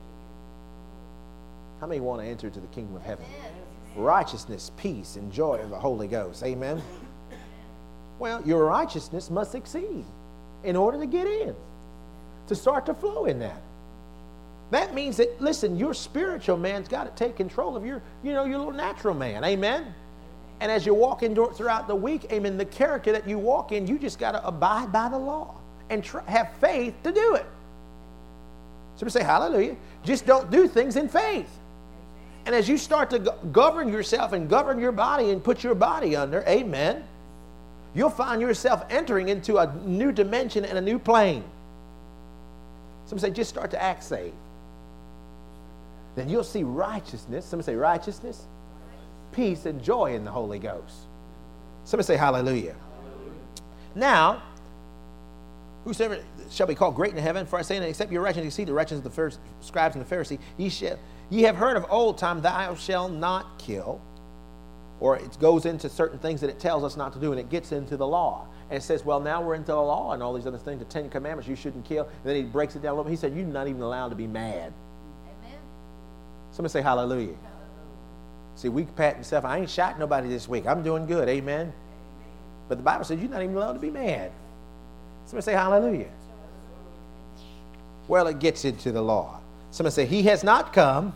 How many want to enter to the kingdom of heaven? Righteousness, peace, and joy of the Holy Ghost. Amen. Well, your righteousness must exceed in order to get in, to start to flow in that. That means that, listen, your spiritual man's got to take control of your, you know, your little natural man. Amen. And as you walk in throughout the week, amen, the character that you walk in, you just got to abide by the law and try, have faith to do it. Somebody say hallelujah. Just don't do things in faith. And as you start to go- govern yourself and govern your body and put your body under, amen, you'll find yourself entering into a new dimension and a new plane. Some say just start to act saved. Then you'll see righteousness. Some say righteousness, peace, and joy in the Holy Ghost. Somebody say hallelujah. Hallelujah. Now, Whosoever shall be called great in heaven, for I say, except your righteousness exceed the righteousness of the Pharisees, scribes and the Pharisees, ye shall, ye have heard of old time, thou shalt not kill. Or it goes into certain things that it tells us not to do, and it gets into the law. And it says, well, now we're into the law and all these other things, the Ten Commandments, you shouldn't kill. And then he breaks it down a little bit. He said, you're not even allowed to be mad. Amen. Somebody say hallelujah. Hallelujah. See, we pat yourself. I ain't shot nobody this week. I'm doing good. Amen. Amen. But the Bible says you're not even allowed to be mad. Somebody say hallelujah. Well, it gets into the law. Somebody say, he has not come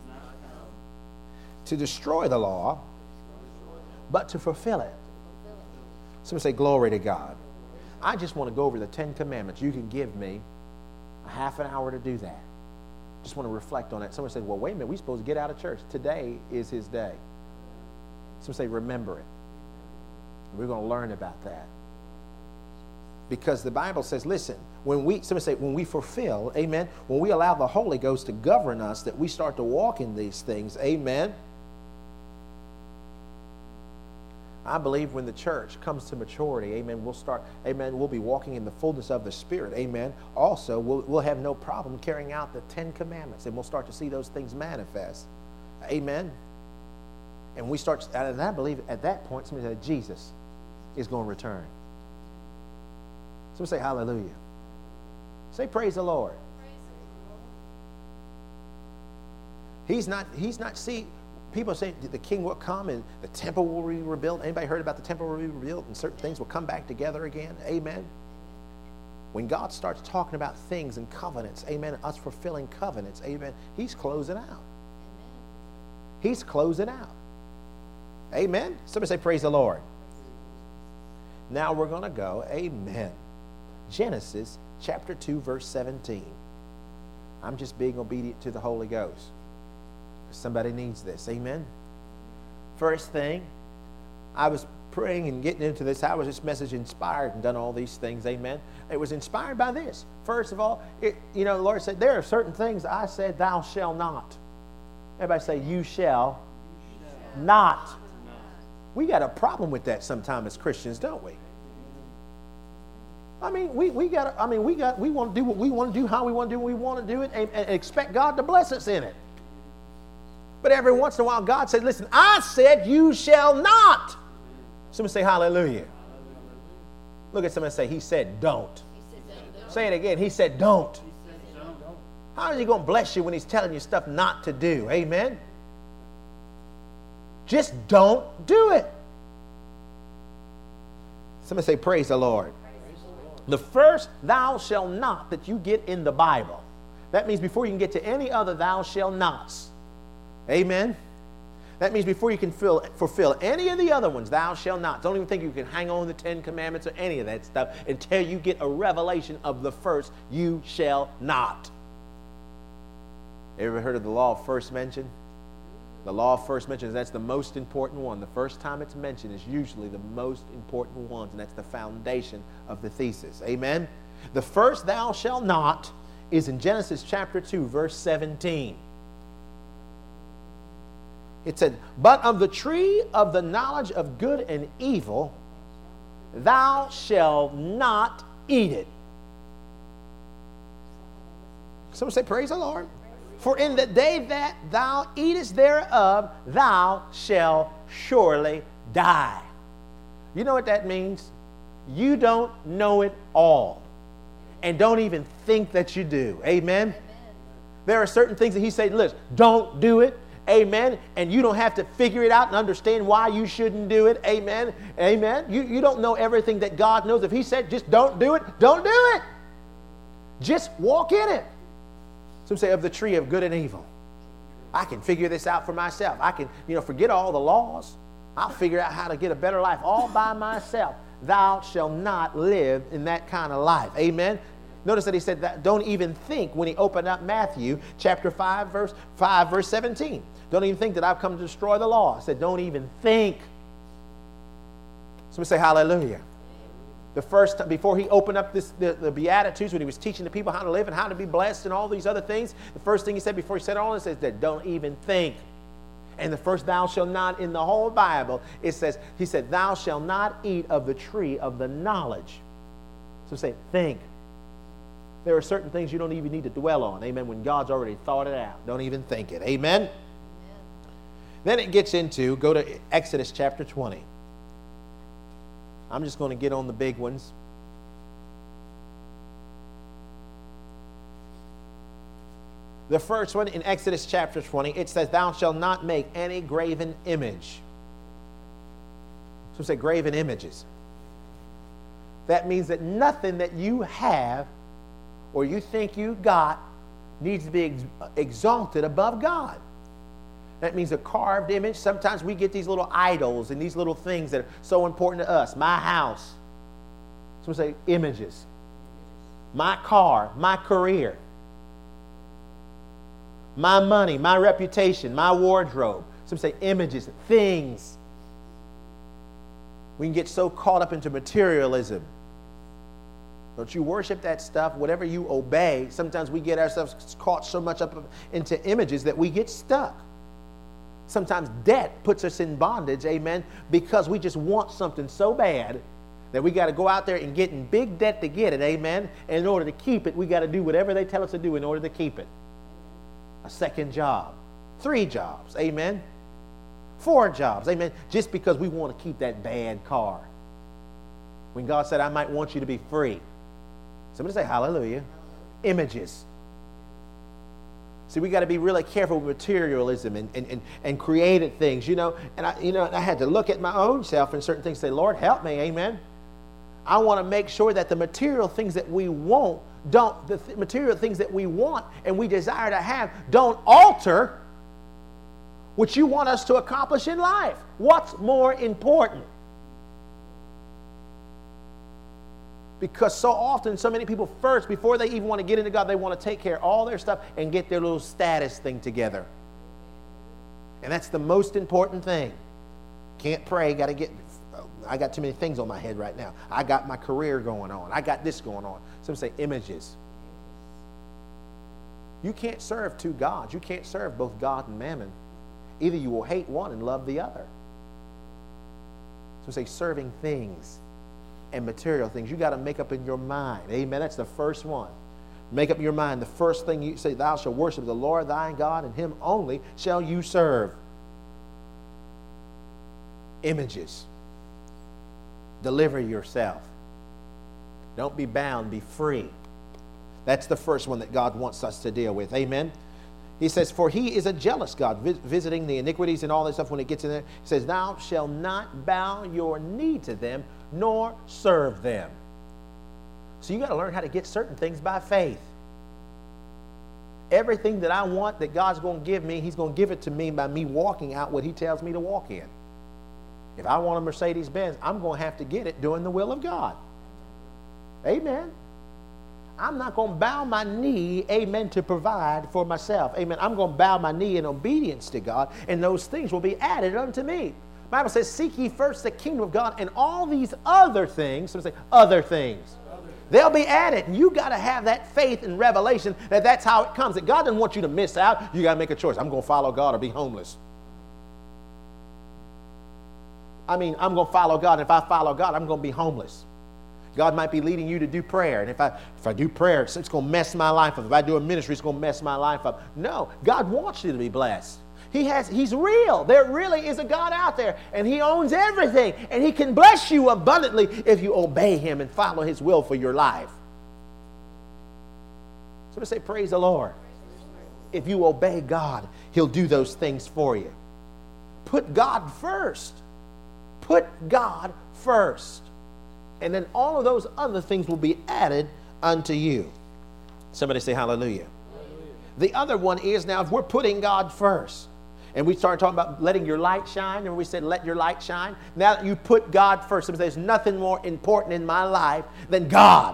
to destroy the law, but to fulfill it. Somebody say, glory to God. I just want to go over the Ten Commandments. You can give me a half an hour to do that. Just want to reflect on that. Someone said, well, wait a minute, we're supposed to get out of church. Today is his day. Someone say, remember it. We're going to learn about that. Because the Bible says, listen, when we, somebody say, when we fulfill, amen, when we allow the Holy Ghost to govern us, that we start to walk in these things, amen. I believe when the church comes to maturity, amen, we'll start, amen, we'll be walking in the fullness of the Spirit, amen. Also, we'll, we'll have no problem carrying out the Ten Commandments, and we'll start to see those things manifest, amen. And we start, and I believe at that point, somebody said, Jesus is going to return. Somebody say hallelujah. Say praise the Lord. Praise He's not, he's not, see, people say the king will come and the temple will be rebuilt. Anybody heard about the temple will be rebuilt and certain things will come back together again? Amen. When God starts talking about things and covenants, amen, us fulfilling covenants, amen, he's closing out. Amen. He's closing out. Amen. Somebody say praise the Lord. Now we're going to go, amen. Genesis chapter two, verse seventeen. I'm just being obedient to the Holy Ghost. Somebody needs this. Amen. First thing, I was praying and getting into this. How was this message inspired and done all these things? Amen. It was inspired by this. First of all, it, you know, the Lord said, there are certain things I said, thou shalt not. Everybody say, you shall, you shall not. not. We got a problem with that sometimes as Christians, don't we? I mean, we, we got. I mean, we got. We want to do what we want to do, how we want to do what we want to do it, and, and expect God to bless us in it. But every once in a while, God said, "Listen, I said you shall not." Somebody say hallelujah. Look at somebody and say, "He said don't." He said, don't. Say it again. He said don't. He said, don't. How is he going to bless you when he's telling you stuff not to do? Amen. Just don't do it. Somebody say, praise the Lord. The first thou shalt not that you get in the Bible. That means before you can get to any other thou shalt nots. Amen. That means before you can fill, fulfill any of the other ones, thou shalt not. Don't even think you can hang on the Ten Commandments or any of that stuff until you get a revelation of the first, you shall not. Ever heard of the law of first mention? The law of first mention, that's the most important one. The first time it's mentioned is usually the most important one, and that's the foundation of the thesis. Amen? The first thou shalt not is in Genesis chapter two, verse seventeen. It said, but of the tree of the knowledge of good and evil, thou shalt not eat it. Someone say, praise the Lord. For in the day that thou eatest thereof, thou shalt surely die. You know what that means? You don't know it all. And don't even think that you do. Amen? Amen. There are certain things that he said, listen, don't do it. Amen. And you don't have to figure it out and understand why you shouldn't do it. Amen. Amen. You, you don't know everything that God knows. If he said just don't do it, don't do it. Just walk in it. Some say of the tree of good and evil. I can figure this out for myself. I can, you know, forget all the laws. I'll figure out how to get a better life all by myself. Thou shalt not live in that kind of life. Amen. Notice that he said that don't even think when he opened up Matthew chapter five, verse five, verse seventeen. Don't even think that I've come to destroy the law. I said, don't even think. Somebody say hallelujah. The first time, before he opened up this, the, the Beatitudes, when he was teaching the people how to live and how to be blessed and all these other things, the first thing he said before he said all this is that don't even think. And the first thou shalt not in the whole Bible, it says, he said, thou shalt not eat of the tree of the knowledge. So say, think. There are certain things you don't even need to dwell on. Amen. When God's already thought it out. Don't even think it. Amen. Amen. Then it gets into, go to Exodus chapter twenty. I'm just going to get on the big ones. The first one in Exodus chapter twenty, it says, thou shalt not make any graven image. So say graven images. That means that nothing that you have or you think you got needs to be ex- exalted above God. That means a carved image. Sometimes we get these little idols and these little things that are so important to us. My house. Some say images. My car, my career. My money, my reputation, my wardrobe. Some say images, things. We can get so caught up into materialism. Don't you worship that stuff, whatever you obey. Sometimes we get ourselves caught so much up into images that we get stuck. Sometimes debt puts us in bondage, amen, because we just want something so bad that we got to go out there and get in big debt to get it, amen. And in order to keep it, we got to do whatever they tell us to do in order to keep it. A second job, three jobs, amen. Four jobs, amen, just because we want to keep that bad car. When God said, I might want you to be free. Somebody say hallelujah. Images. See, we got to be really careful with materialism and, and, and, and created things, you know. And I, you know, I had to look at my own self and certain things and say, Lord, help me, amen. I want to make sure that the material things that we want don't, the th- material things that we want and we desire to have don't alter what you want us to accomplish in life. What's more important? Because so often, so many people first, before they even want to get into God, they want to take care of all their stuff and get their little status thing together. And that's the most important thing. Can't pray, got to get, I got too many things on my head right now. I got my career going on. I got this going on. Some say images. You can't serve two gods. You can't serve both God and mammon. Either you will hate one and love the other. Some say serving things and material things. You got to make up in your mind. Amen. That's the first one. Make up your mind. The first thing you say, thou shalt worship the Lord thy God, and him only shall you serve. Images. Deliver yourself. Don't be bound, be free. That's the first one that God wants us to deal with. Amen. He says, for he is a jealous God, vis- visiting the iniquities and all that stuff when it gets in there. He says, thou shalt not bow your knee to them, nor serve them. So you got to learn how to get certain things by faith. Everything that I want that God's going to give me, he's going to give it to me by me walking out what he tells me to walk in. If I want a Mercedes-Benz, I'm going to have to get it doing the will of God. Amen. I'm not going to bow my knee, amen, to provide for myself. Amen. I'm going to bow my knee in obedience to God, and those things will be added unto me. The Bible says, seek ye first the kingdom of God, and all these other things, so say, other things, other. They'll be added. And you got to have that faith and revelation that that's how it comes. That God doesn't want you to miss out. You got to make a choice. I'm going to follow God or be homeless. I mean, I'm going to follow God. And if I follow God, I'm going to be homeless. God might be leading you to do prayer. And if I if I do prayer, it's, it's going to mess my life up. If I do a ministry, it's going to mess my life up. No, God wants you to be blessed. He has, he's real. There really is a God out there. And he owns everything. And he can bless you abundantly if you obey him and follow his will for your life. So to say, praise the Lord. If you obey God, he'll do those things for you. Put God first. Put God first. And then all of those other things will be added unto you. Somebody say hallelujah. Hallelujah. The other one is, now if we're putting God first, and we started talking about letting your light shine, and we said let your light shine. Now that you put God first, there's nothing more important in my life than God.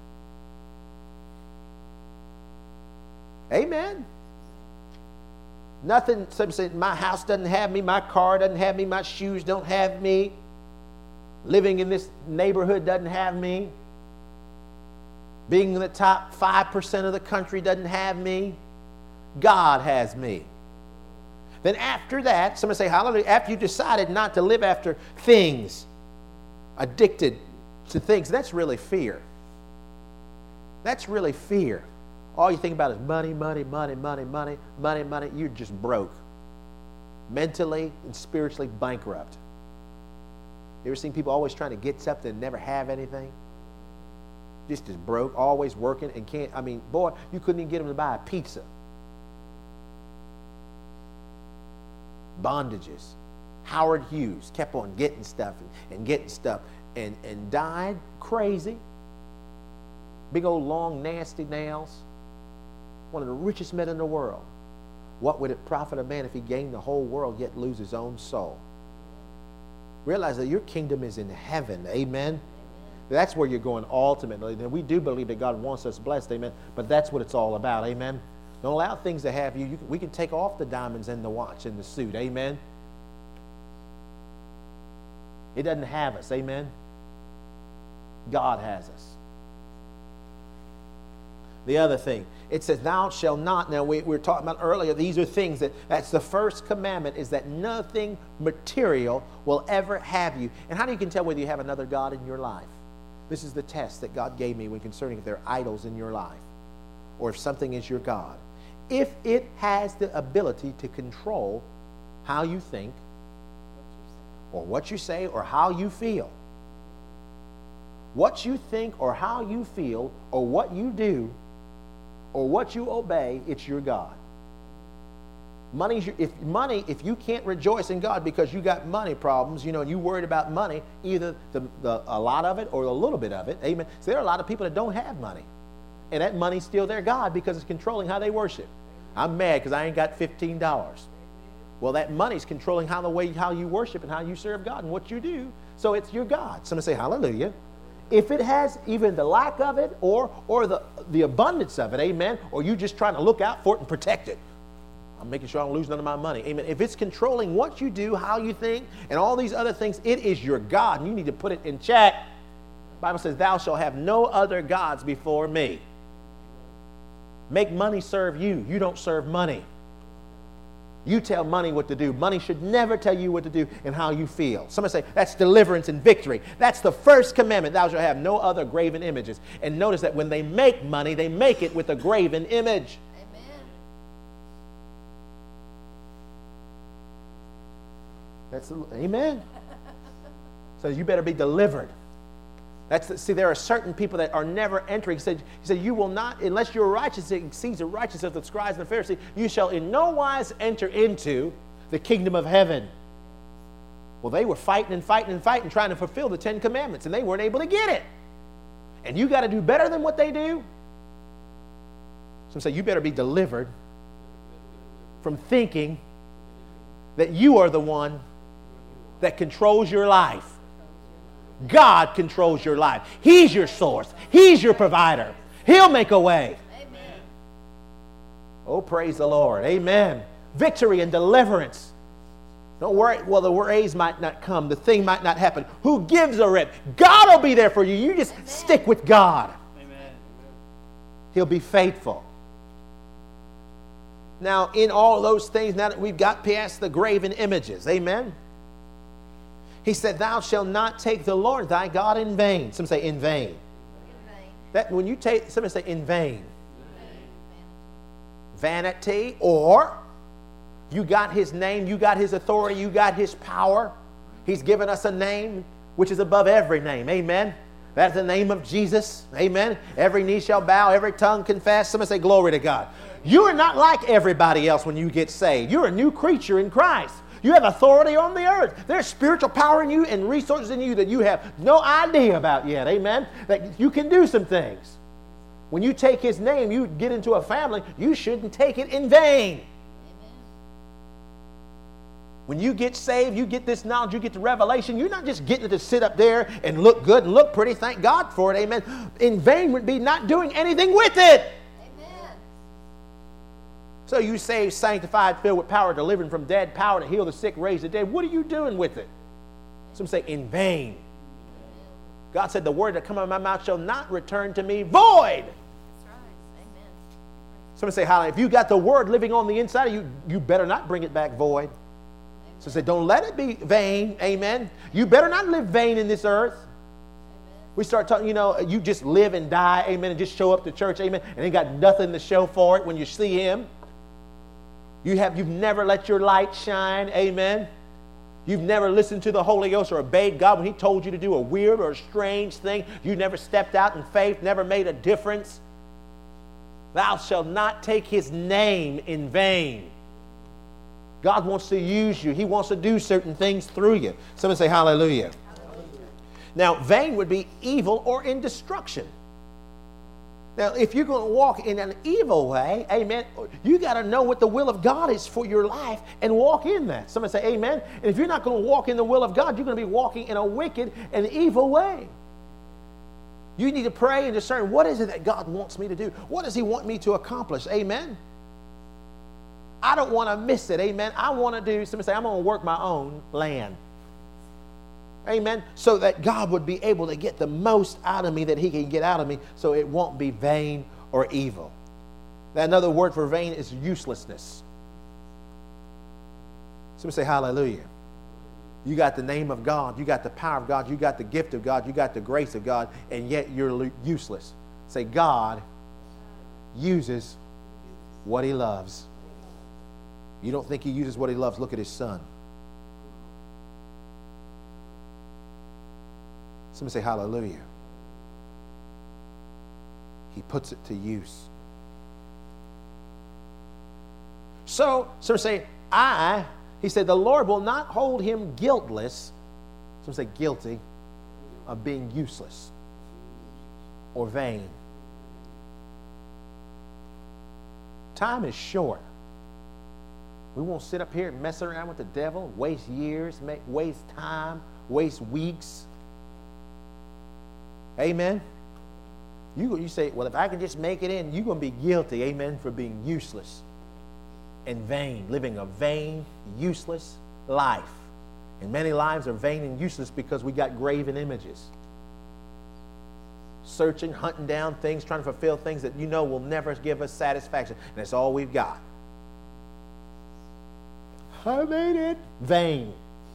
Amen. Nothing, some say my house doesn't have me, my car doesn't have me, my shoes don't have me. Living in this neighborhood doesn't have me. Being in the top five percent of the country doesn't have me. God has me. Then after that, somebody say hallelujah, after you decided not to live after things, addicted to things, that's really fear. That's really fear. All you think about is money, money, money, money, money, money, money. You're just broke. Mentally and spiritually bankrupt. You ever seen people always trying to get something and never have anything? Just as broke, always working and can't, I mean, boy, you couldn't even get them to buy a pizza. Bondages. Howard Hughes kept on getting stuff and, and getting stuff and, and died crazy. Big old long nasty nails. One of the richest men in the world. What would it profit a man if he gained the whole world yet lose his own soul? Realize that your kingdom is in heaven. Amen. That's where you're going ultimately. And we do believe that God wants us blessed. Amen. But that's what it's all about. Amen. Don't allow things to have you. you can, we can take off the diamonds and the watch and the suit. Amen. It doesn't have us. Amen. God has us. The other thing, it says, thou shalt not. Now, we, we were talking about earlier, these are things that, that's the first commandment, is that nothing material will ever have you. And how do you can tell whether you have another God in your life? This is the test that God gave me when concerning if there are idols in your life, or if something is your God. If it has the ability to control how you think, or what you say, or how you feel. What you think, or how you feel, or what you do, or what you obey, it's your God. Money's your, if money, if you can't rejoice in God because you got money problems, you know, and you worried about money, either the, the, a lot of it or a little bit of it, amen. So there are a lot of people that don't have money. And that money's still their God because it's controlling how they worship. I'm mad because I ain't got fifteen dollars. Well, that money's controlling how the way how you worship and how you serve God and what you do. So it's your God. Somebody say hallelujah. If it has even the lack of it or, or the, the abundance of it, amen, or you just trying to look out for it and protect it. I'm making sure I don't lose none of my money, amen. If it's controlling what you do, how you think, and all these other things, it is your God, and you need to put it in check. The Bible says, thou shalt have no other gods before me. Make money serve you. You don't serve money. You tell money what to do. Money should never tell you what to do and how you feel. Somebody say, that's deliverance and victory. That's the first commandment. Thou shalt have no other graven images. And notice that when they make money, they make it with a graven image. Amen. That's amen. So you better be delivered. That's the, see, there are certain people that are never entering. He said, he said, you will not, unless your righteousness exceeds the righteousness of the scribes and the Pharisees, you shall in no wise enter into the kingdom of heaven. Well, they were fighting and fighting and fighting, trying to fulfill the Ten Commandments, and they weren't able to get it. And you got to do better than what they do. Some say, you better be delivered from thinking that you are the one that controls your life. God controls your life. He's your source. He's your provider. He'll make a way. Amen. Oh, praise the Lord. Amen. Victory and deliverance. Don't worry. Well, the raise might not come. The thing might not happen. Who gives a rip? God will be there for you. You just Amen. Stick with God. Amen. He'll be faithful. Now, in all those things, now that we've got past the graven images, amen. He said, thou shalt not take the Lord thy God in vain. Some say in vain. In vain. That when you take, somebody say in vain. In vain. Vanity, or you got his name, you got his authority, you got his power. He's given us a name which is above every name. Amen. That's the name of Jesus. Amen. Every knee shall bow, every tongue confess. Somebody say glory to God. You are not like everybody else when you get saved. You're a new creature in Christ. You have authority on the earth. There's spiritual power in you and resources in you that you have no idea about yet. Amen. That you can do some things. When you take his name, you get into a family, you shouldn't take it in vain. Amen. When you get saved, you get this knowledge, you get the revelation. You're not just getting to sit up there and look good and look pretty. Thank God for it. Amen. In vain would be not doing anything with it. So you saved, sanctified, filled with power, delivering from dead, power to heal the sick, raise the dead. What are you doing with it? Some say in vain. God said, the word that come out of my mouth shall not return to me void. That's right. Amen. Somebody say, hallelujah. If you got the word living on the inside of you, you better not bring it back void. Amen. So say, don't let it be vain. Amen. You better not live vain in this earth. Amen. We start talking, you know, you just live and die, amen, and just show up to church, amen, and ain't got nothing to show for it when you see him. You have, you've never let your light shine, amen. You've never listened to the Holy Ghost or obeyed God when he told you to do a weird or a strange thing. You never stepped out in faith, never made a difference. Thou shalt not take his name in vain. God wants to use you. He wants to do certain things through you. Someone say hallelujah. Now, vain would be evil or in destruction. Now, if you're going to walk in an evil way, amen, you got to know what the will of God is for your life and walk in that. Someone say amen. And if you're not going to walk in the will of God, you're going to be walking in a wicked and evil way. You need to pray and discern, what is it that God wants me to do? What does he want me to accomplish? Amen. I don't want to miss it. Amen. I want to do, somebody say, I'm going to work my own land. Amen. So that God would be able to get the most out of me that he can get out of me, so it won't be vain or evil. Now, another word for vain is uselessness. Somebody say hallelujah. You got the name of God, you got the power of God, you got the gift of God, you got the grace of God, and yet you're useless. Say, God uses what he loves. You don't think he uses what he loves? Look at his son. Somebody say hallelujah. He puts it to use. So, somebody say, I, he said, the Lord will not hold him guiltless, somebody say guilty, of being useless or vain. Time is short. We won't sit up here and mess around with the devil, waste years, make, waste time, waste weeks. Amen. You, you say, well, if I can just make it in, you're going to be guilty, amen, for being useless and vain, living a vain, useless life. And many lives are vain and useless because we got graven images. Searching, hunting down things, trying to fulfill things that you know will never give us satisfaction. And that's all we've got. I made it. Vain.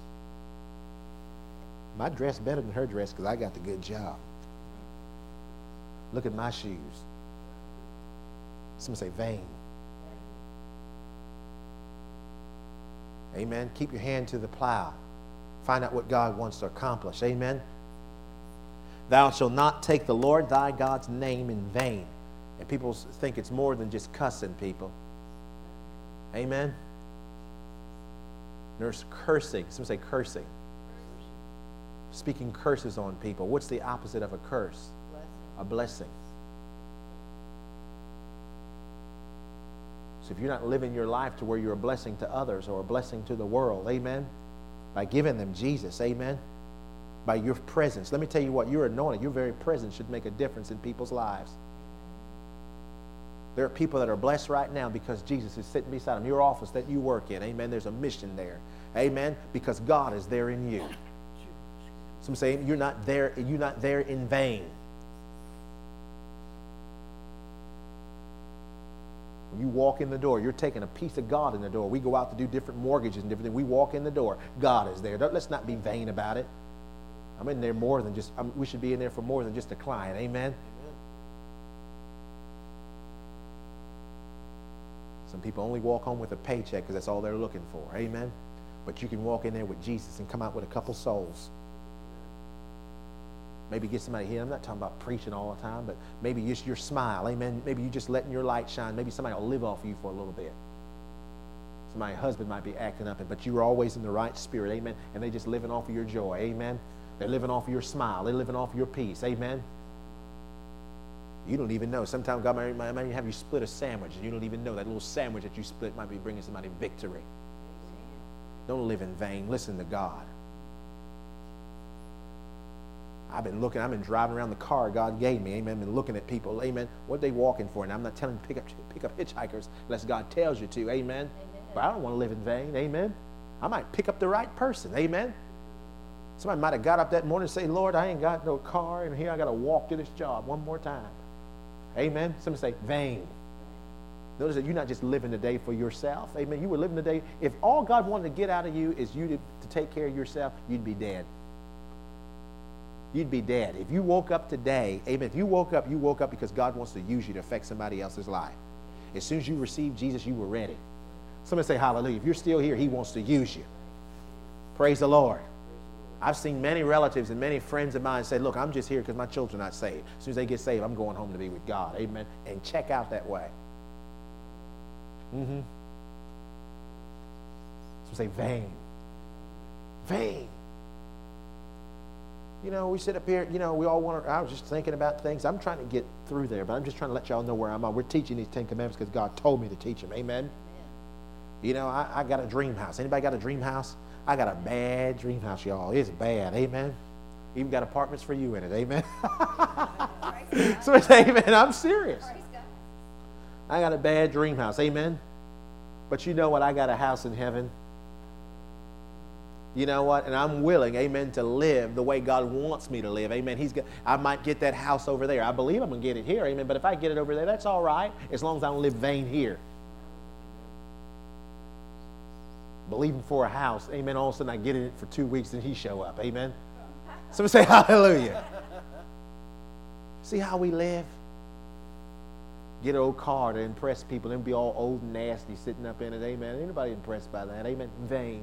My dress better than her dress because I got the good job. Look at my shoes. Someone say vain. Amen. Keep your hand to the plow. Find out what God wants to accomplish. Amen. Thou shalt not take the Lord thy God's name in vain. And people think it's more than just cussing people. Amen. There's cursing. Someone say cursing. Speaking curses on people. What's the opposite of a curse? A blessing. So if you're not living your life to where you're a blessing to others or a blessing to the world, amen, by giving them Jesus, amen, by your presence. Let me tell you what, you're anointed. Your very presence should make a difference in people's lives. There are people that are blessed right now because Jesus is sitting beside them. Your office that you work in, amen, there's a mission there, amen, because God is there in you. Some say you're not there, you're not there in vain. When you walk in the door, you're taking a piece of God in the door. We go out to do different mortgages and different things. We walk in the door. God is there. Don't, let's not be vain about it. I'm in there more than just, I'm, we should be in there for more than just a client. Amen? Amen. Some people only walk home with a paycheck because that's all they're looking for. Amen? But you can walk in there with Jesus and come out with a couple souls. Maybe get somebody here. I'm not talking about preaching all the time, but maybe just your smile. Amen. Maybe you just letting your light shine. Maybe somebody will live off you for a little bit. Somebody's husband might be acting up, but you were always in the right spirit. Amen. And they just living off of your joy. Amen. They're living off of your smile. They're living off of your peace. Amen. You don't even know. Sometimes God might, might, might have you split a sandwich, and you don't even know that little sandwich that you split might be bringing somebody victory. Don't live in vain. Listen to God. I've been looking, I've been driving around the car God gave me, amen, been looking at people, amen, what are they walking for? And I'm not telling you to pick up, pick up hitchhikers unless God tells you to, amen. Amen. But I don't want to live in vain, amen. I might pick up the right person, amen. Somebody might have got up that morning and say, Lord, I ain't got no car, and here I got to walk to this job one more time. Amen. Somebody say, vain. Notice that you're not just living the day for yourself, amen. You were living the day, if all God wanted to get out of you is you to, to take care of yourself, you'd be dead. you'd be dead. If you woke up today, amen, if you woke up, you woke up because God wants to use you to affect somebody else's life. As soon as you received Jesus, you were ready. Somebody say hallelujah. If you're still here, he wants to use you. Praise the Lord. I've seen many relatives and many friends of mine say, look, I'm just here because my children are not saved. As soon as they get saved, I'm going home to be with God. Amen. And check out that way. Mm-hmm. So say vain. Vain. You know, we sit up here, you know, we all want to, I was just thinking about things. I'm trying to get through there, but I'm just trying to let y'all know where I'm at. We're teaching these Ten Commandments because God told me to teach them. Amen? Amen. You know, I, I got a dream house. Anybody got a dream house? I got a bad dream house, y'all. It's bad. Amen? Even got apartments for you in it. Amen? Somebody say amen. I'm serious. I got a bad dream house. Amen? But you know what? I got a house in heaven. You know what? And I'm willing, amen, to live the way God wants me to live. Amen. He's got, I might get that house over there. I believe I'm going to get it here. Amen. But if I get it over there, that's all right, as long as I don't live vain here. Believing for a house. Amen. All of a sudden I get in it for two weeks and he show up. Amen. Somebody say hallelujah. See how we live? Get an old car to impress people and be all old and nasty sitting up in it. Amen. Anybody impressed by that? Amen. Vain.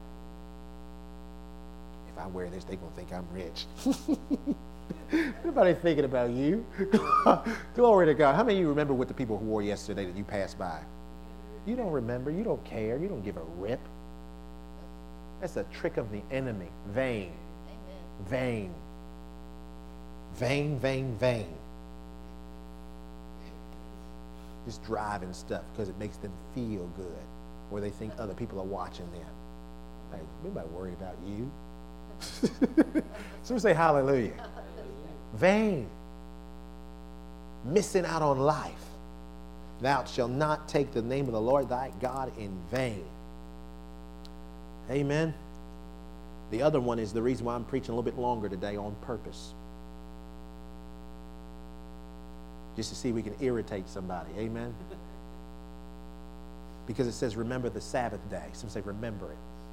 I wear this, they're going to think I'm rich. Nobody thinking about you. Glory to God. How many of you remember what the people who wore yesterday that you passed by? You don't remember. You don't care. You don't give a rip. That's a trick of the enemy. Vain. Amen. Vain. Vain, vain, vain. Just driving stuff because it makes them feel good, or they think other people are watching them. Like, nobody worried about you. Somebody say hallelujah. Vain. Missing out on life. Thou shalt not take the name of the Lord thy God in vain. Amen. The other one is the reason why I'm preaching a little bit longer today, on purpose. Just to see if we can irritate somebody. Amen. Because it says remember the Sabbath day. Some say remember it.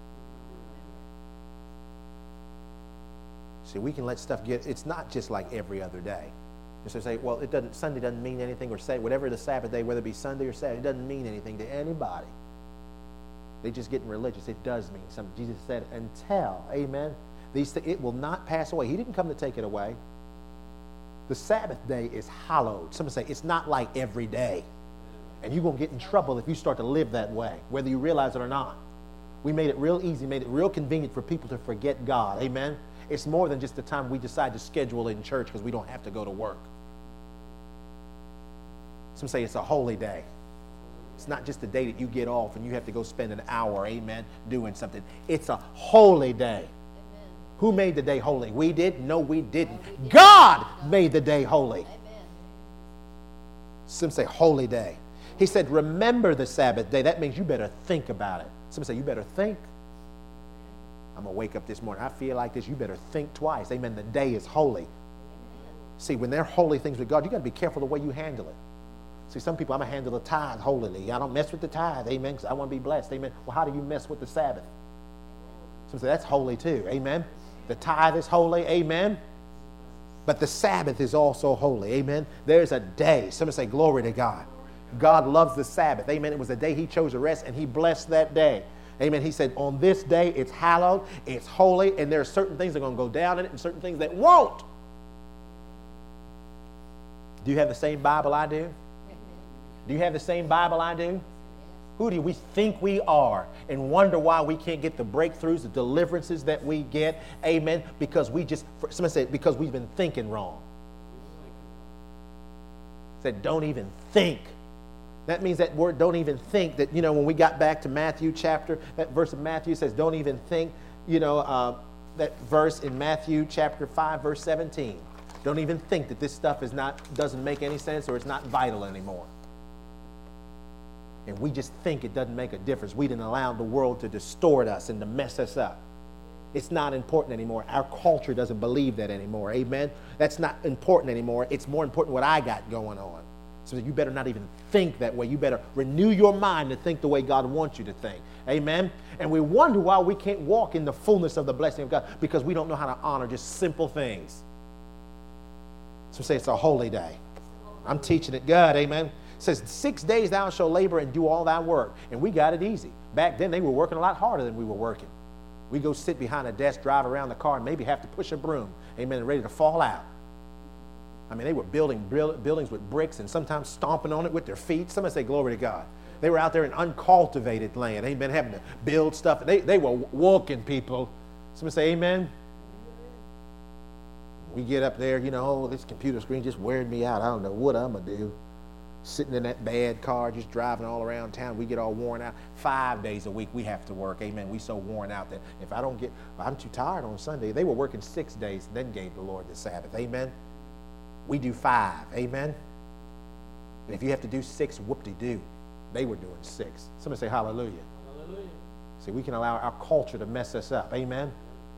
See, we can let stuff get, it's not just like every other day. Just to say, well, it doesn't, Sunday doesn't mean anything, or say, whatever the Sabbath day, whether it be Sunday or Saturday, it doesn't mean anything to anybody. They just getting religious. It does mean something. Jesus said, until, amen, these th- it will not pass away. He didn't come to take it away. The Sabbath day is hallowed. Someone say, it's not like every day. And you're going to get in trouble if you start to live that way, whether you realize it or not. We made it real easy, made it real convenient for people to forget God. Amen. It's more than just the time we decide to schedule in church because we don't have to go to work. Some say it's a holy day. It's not just a day that you get off and you have to go spend an hour, amen, doing something. It's a holy day. Amen. Who made the day holy? We did? No, we didn't. No, we didn't. God made the day holy. Amen. Some say holy day. He said, remember the Sabbath day. That means you better think about it. Some say you better think. I'm going to wake up this morning. I feel like this. You better think twice. Amen. The day is holy. Amen. See, when they're holy things with God, you got to be careful the way you handle it. See, some people, I'm going to handle the tithe holily. I don't mess with the tithe. Amen. Because I want to be blessed. Amen. Well, how do you mess with the Sabbath? Some say that's holy too. Amen. The tithe is holy. Amen. But the Sabbath is also holy. Amen. There's a day. Some say glory to God. God loves the Sabbath. Amen. It was a day he chose to rest and he blessed that day. Amen. He said, on this day, it's hallowed, it's holy, and there are certain things that are going to go down in it and certain things that won't. Do you have the same Bible I do? Do you have the same Bible I do? Who do we think we are and wonder why we can't get the breakthroughs, the deliverances that we get? Amen. Because we just, somebody said, because we've been thinking wrong. Said, don't even think. That means that word, don't even think, that, you know, when we got back to Matthew chapter, that verse of Matthew says, don't even think, you know, uh, that verse in Matthew chapter five, verse seventeen. Don't even think that this stuff is not, doesn't make any sense or it's not vital anymore. And we just think it doesn't make a difference. We didn't allow the world to distort us and to mess us up. It's not important anymore. Our culture doesn't believe that anymore. Amen? That's not important anymore. It's more important what I got going on. So you better not even think that way. You better renew your mind to think the way God wants you to think. Amen? And we wonder why we can't walk in the fullness of the blessing of God, because we don't know how to honor just simple things. So say it's a holy day. I'm teaching it good, amen. It says, six days thou shalt labor and do all thy work. And we got it easy. Back then, they were working a lot harder than we were working. We go sit behind a desk, drive around the car, and maybe have to push a broom, amen, and ready to fall out. I mean, they were building buildings with bricks and sometimes stomping on it with their feet. Somebody say, glory to God. They were out there in uncultivated land, amen, having to build stuff. They, they were walking people. Somebody say, amen. We get up there, you know, oh, this computer screen just wearing me out. I don't know what I'm going to do. Sitting in that bad car, just driving all around town. We get all worn out. Five days a week we have to work. Amen. We so worn out that if I don't get, I'm too tired on Sunday. They were working six days and then gave the Lord the Sabbath. Amen. We do five. Amen. And if you have to do six, whoop-de-doo. They were doing six. Somebody say hallelujah. Hallelujah. See, we can allow our culture to mess us up. Amen.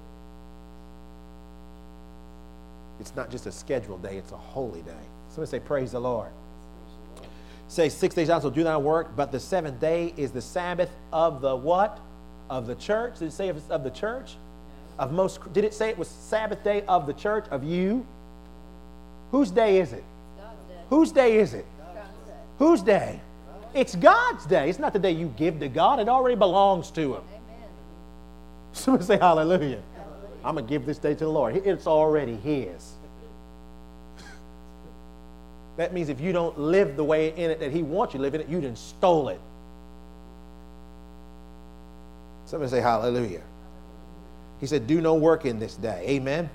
It's not just a scheduled day. It's a holy day. Somebody say praise the Lord. Say six days also do thy work, but the seventh day is the Sabbath of the what? Of the church. Did it say of the church? Of most. Did it say it was Sabbath day of the church? Of you? Whose day is it? God's day. Whose day is it? God's day. Whose day? It's God's day. It's not the day you give to God. It already belongs to Him. Amen. Somebody say hallelujah. Hallelujah. I'm going to give this day to the Lord. It's already His. That means if you don't live the way in it that He wants you to live in it, you done stole it. Somebody say hallelujah. He said, do no work in this day. Amen.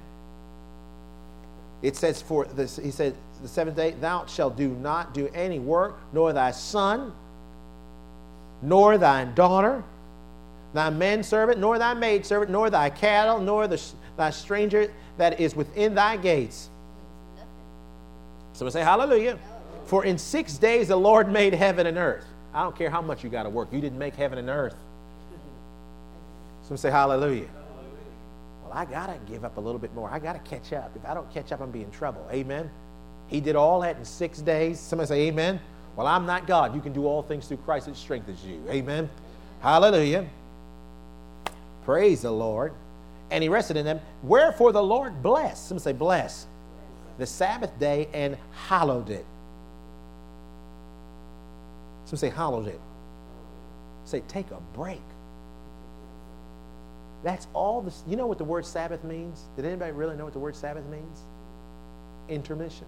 It says for this, he said, the seventh day, thou shalt do not do any work, nor thy son, nor thy daughter, thy manservant, nor thy maidservant, nor thy cattle, nor the, thy stranger that is within thy gates. Somebody say hallelujah. Hallelujah. For in six days the Lord made heaven and earth. I don't care how much you got to work. You didn't make heaven and earth. Somebody say hallelujah. Hallelujah. Well, I got to give up a little bit more. I got to catch up. If I don't catch up, I'm be in trouble. Amen. He did all that in six days. Somebody say amen. Well, I'm not God. You can do all things through Christ that strengthens you. Amen. Hallelujah. Praise the Lord. And he rested in them. Wherefore the Lord blessed. Somebody say bless. The Sabbath day and hallowed it. Some say hallowed it. Say take a break. That's all this. You know what the word Sabbath means? Did anybody really know what the word Sabbath means? Intermission.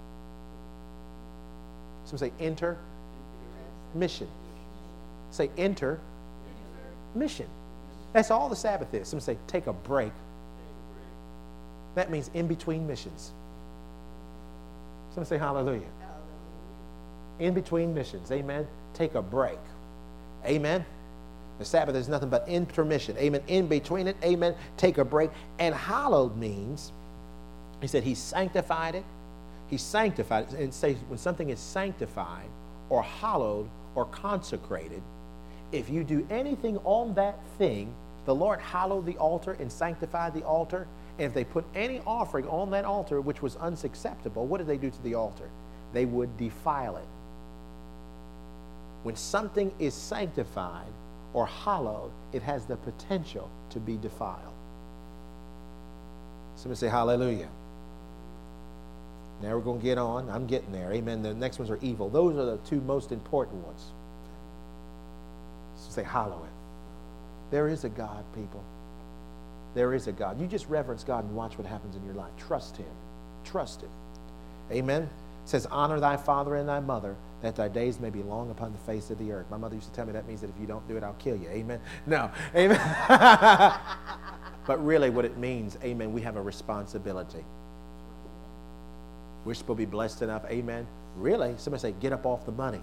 Some say enter mission. Say enter mission. That's all the Sabbath is. Some say take a break. That means in between missions. Somebody say hallelujah. Hallelujah. In between missions. Amen. Take a break. Amen. The Sabbath is nothing but intermission. Amen. In between it. Amen. Take a break. And hallowed means, he said he sanctified it. He sanctified it. And says when something is sanctified or hallowed or consecrated, if you do anything on that thing, the Lord hallowed the altar and sanctified the altar. And if they put any offering on that altar which was unacceptable, what did they do to the altar? They would defile it. When something is sanctified or hallowed, it has the potential to be defiled. Somebody say hallelujah. Now we're going to get on. I'm getting there. Amen. The next ones are evil. Those are the two most important ones. So say hallow it. There is a God, people. There is a God. You just reverence God and watch what happens in your life. Trust Him. Trust Him. Amen. It says, honor thy father and thy mother, that thy days may be long upon the face of the earth. My mother used to tell me that means that if you don't do it, I'll kill you. Amen. No. Amen. But really what it means, amen, we have a responsibility. We're supposed to be blessed enough. Amen. Really? Somebody say, get up off the money.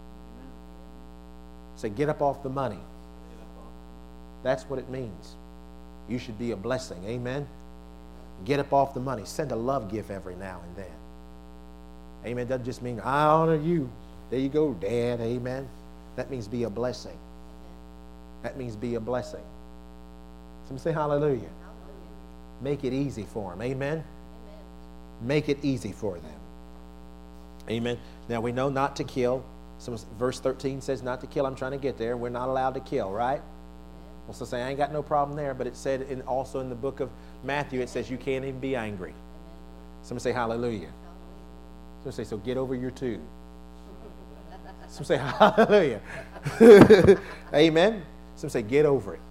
Say, get up off the money. That's what it means. You should be a blessing. Amen. Get up off the money. Send a love gift every now and then. Amen. Doesn't just mean I honor you. There you go, Dad. Amen. That means be a blessing. That means be a blessing. Somebody say hallelujah. Hallelujah. Make it easy for them. Amen. Amen. Make it easy for them. Amen. Now we know not to kill. Some, verse thirteen says not to kill. I'm trying to get there. We're not allowed to kill, right? Also say I ain't got no problem there, but it said in, also in the book of Matthew, it says you can't even be angry. Somebody say hallelujah. Hallelujah. Some say, so get over your tube. Some say, hallelujah. Amen. Some say, get over it.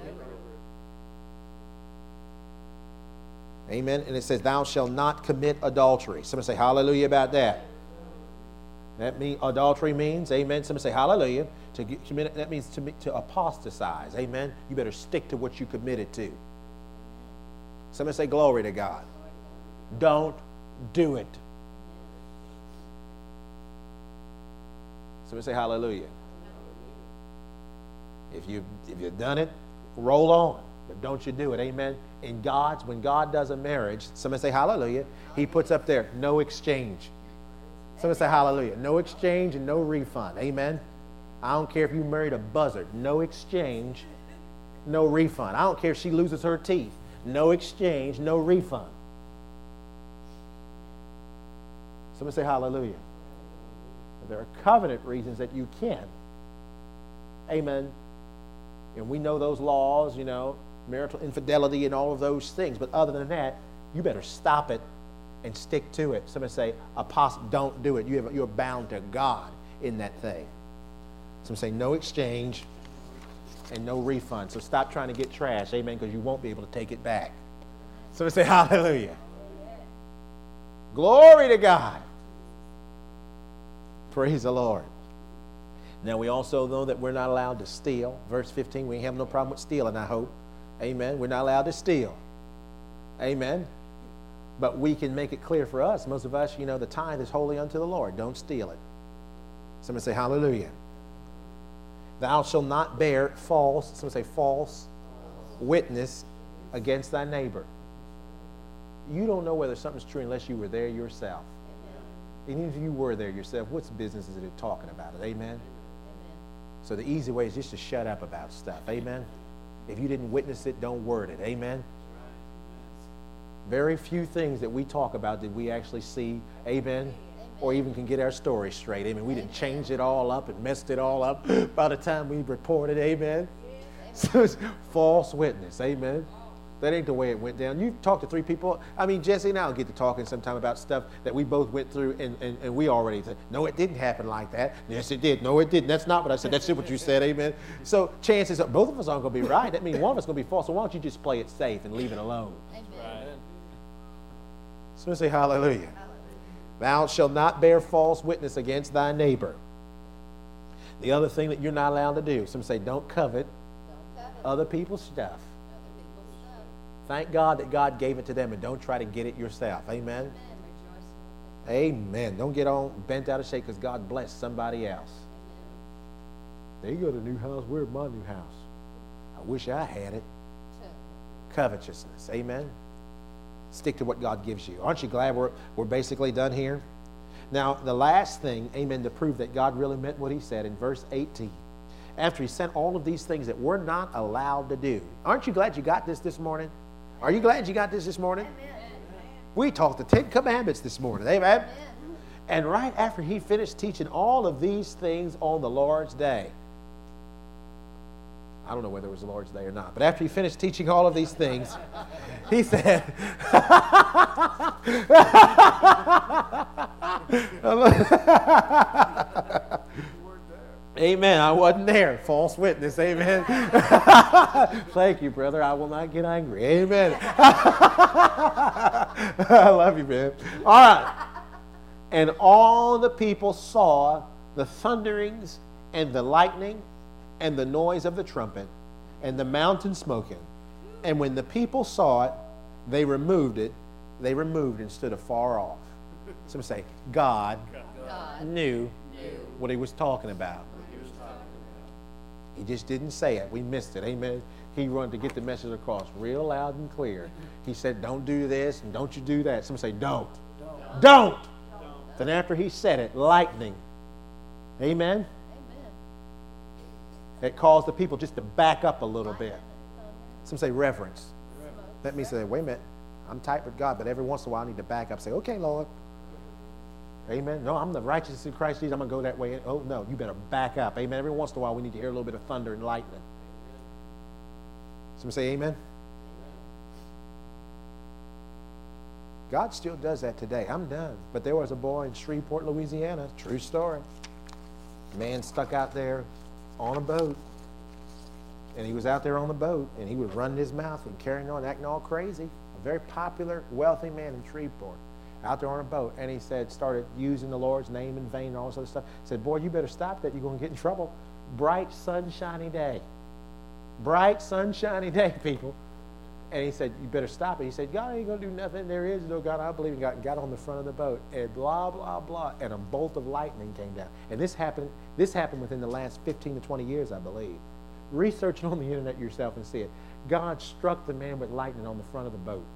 Amen. And it says, thou shalt not commit adultery. Someone say, hallelujah about that. That mean adultery means, amen. Someone say, hallelujah. To get, commit, that means to, to apostatize. Amen. You better stick to what you committed to. Someone say, glory to God. Don't do it. Someone say, hallelujah. If you if you've done it, roll on. But don't you do it. Amen. In God's, when God does a marriage, someone say hallelujah, he puts up there, no exchange. Someone say hallelujah. No exchange and no refund. Amen. I don't care if you married a buzzard. No exchange, no refund. I don't care if she loses her teeth. No exchange, no refund. Someone say hallelujah. There are covenant reasons that you can. Amen. And we know those laws, you know, marital infidelity and all of those things. But other than that, you better stop it and stick to it. Somebody say, apostle, don't do it. You have, you're bound to God in that thing. Some say no exchange and no refund. So stop trying to get trash, amen, because you won't be able to take it back. Somebody say hallelujah. Glory to God. Praise the Lord. Now we also know that we're not allowed to steal. Verse fifteen, we have no problem with stealing, I hope. Amen. We're not allowed to steal. Amen. But we can make it clear for us, most of us, you know, the tithe is holy unto the Lord. Don't steal it. Somebody say hallelujah. Thou shalt not bear false, somebody say false witness against thy neighbor. You don't know whether something's true unless you were there yourself. And even if you were there yourself, what's business is it talking about it? Amen? Amen. So the easy way is just to shut up about stuff. Amen? If you didn't witness it, don't word it. Amen? Very few things that we talk about did we actually see. Amen? Or even can get our story straight. Amen? We didn't change it all up and messed it all up by the time we reported. Amen? So it's false witness. Amen? That ain't the way it went down. You've talked to three people. I mean, Jesse and I will get to talking sometime about stuff that we both went through, and, and, and we already said, no, it didn't happen like that. Yes, it did. No, it didn't. That's not what I said. That's what you said. Amen. So chances are both of us aren't going to be right. That means one of us is going to be false. So why don't you just play it safe and leave it alone? Amen. Right. So we say hallelujah. Hallelujah. Thou shalt not bear false witness against thy neighbor. The other thing that you're not allowed to do, some say don't covet, Don't covet other people's stuff. other people's stuff. Thank God that God gave it to them, and don't try to get it yourself. Amen? Amen. Rejoice in Amen. Don't get on bent out of shape because God blessed somebody else. They got a new house. Where's my new house? I wish I had it. it. Covetousness. Amen? Stick to what God gives you. Aren't you glad we're, we're basically done here? Now, the last thing, amen, to prove that God really meant what he said in verse eighteen. After he sent all of these things that we're not allowed to do. Aren't you glad you got this this morning? Are you glad you got this this morning? Amen. We talked the Ten Commandments this morning. Amen? Amen. And right after he finished teaching all of these things on the Lord's Day, I don't know whether it was the Lord's Day or not, but after he finished teaching all of these things, he said, amen, I wasn't there. False witness, amen. Thank you, brother. I will not get angry. Amen. I love you, man. All right. And all the people saw the thunderings and the lightning and the noise of the trumpet and the mountain smoking. And when the people saw it, they removed it. They removed and stood afar off. Somebody say, God, God knew, knew what he was talking about. what he was talking about. He just didn't say it. We missed it. Amen. He wanted to get the message across real loud and clear. He said, don't do this and don't you do that. Somebody say, don't. Don't. Don't. Don't. Then after he said it, lightning. Amen. Amen. It caused the people just to back up a little bit. Some say reverence. That means say, wait a minute, I'm tight with God, but every once in a while I need to back up. Say, okay, Lord. Amen. No, I'm the righteousness of Christ Jesus. I'm going to go that way. Oh, no, you better back up. Amen. Every once in a while we need to hear a little bit of thunder and lightning. Somebody say amen. God still does that today. I'm done. But there was a boy in Shreveport, Louisiana, true story. Man stuck out there on a boat. And he was out there on the boat, and he was running his mouth and carrying on, acting all crazy. A very popular, wealthy man in Shreveport, out there on a boat. And he said, started using the Lord's name in vain and all this other stuff. Said, boy, you better stop that. You're going to get in trouble. Bright, sunshiny day. Bright, sunshiny day, people. And he said, you better stop it. He said, God ain't going to do nothing. There is no God. I believe in God. Got on the front of the boat, and blah, blah, blah. And a bolt of lightning came down. And this happened, this happened within the last fifteen to twenty years, I believe. Research it on the internet yourself and see it. God struck the man with lightning on the front of the boat.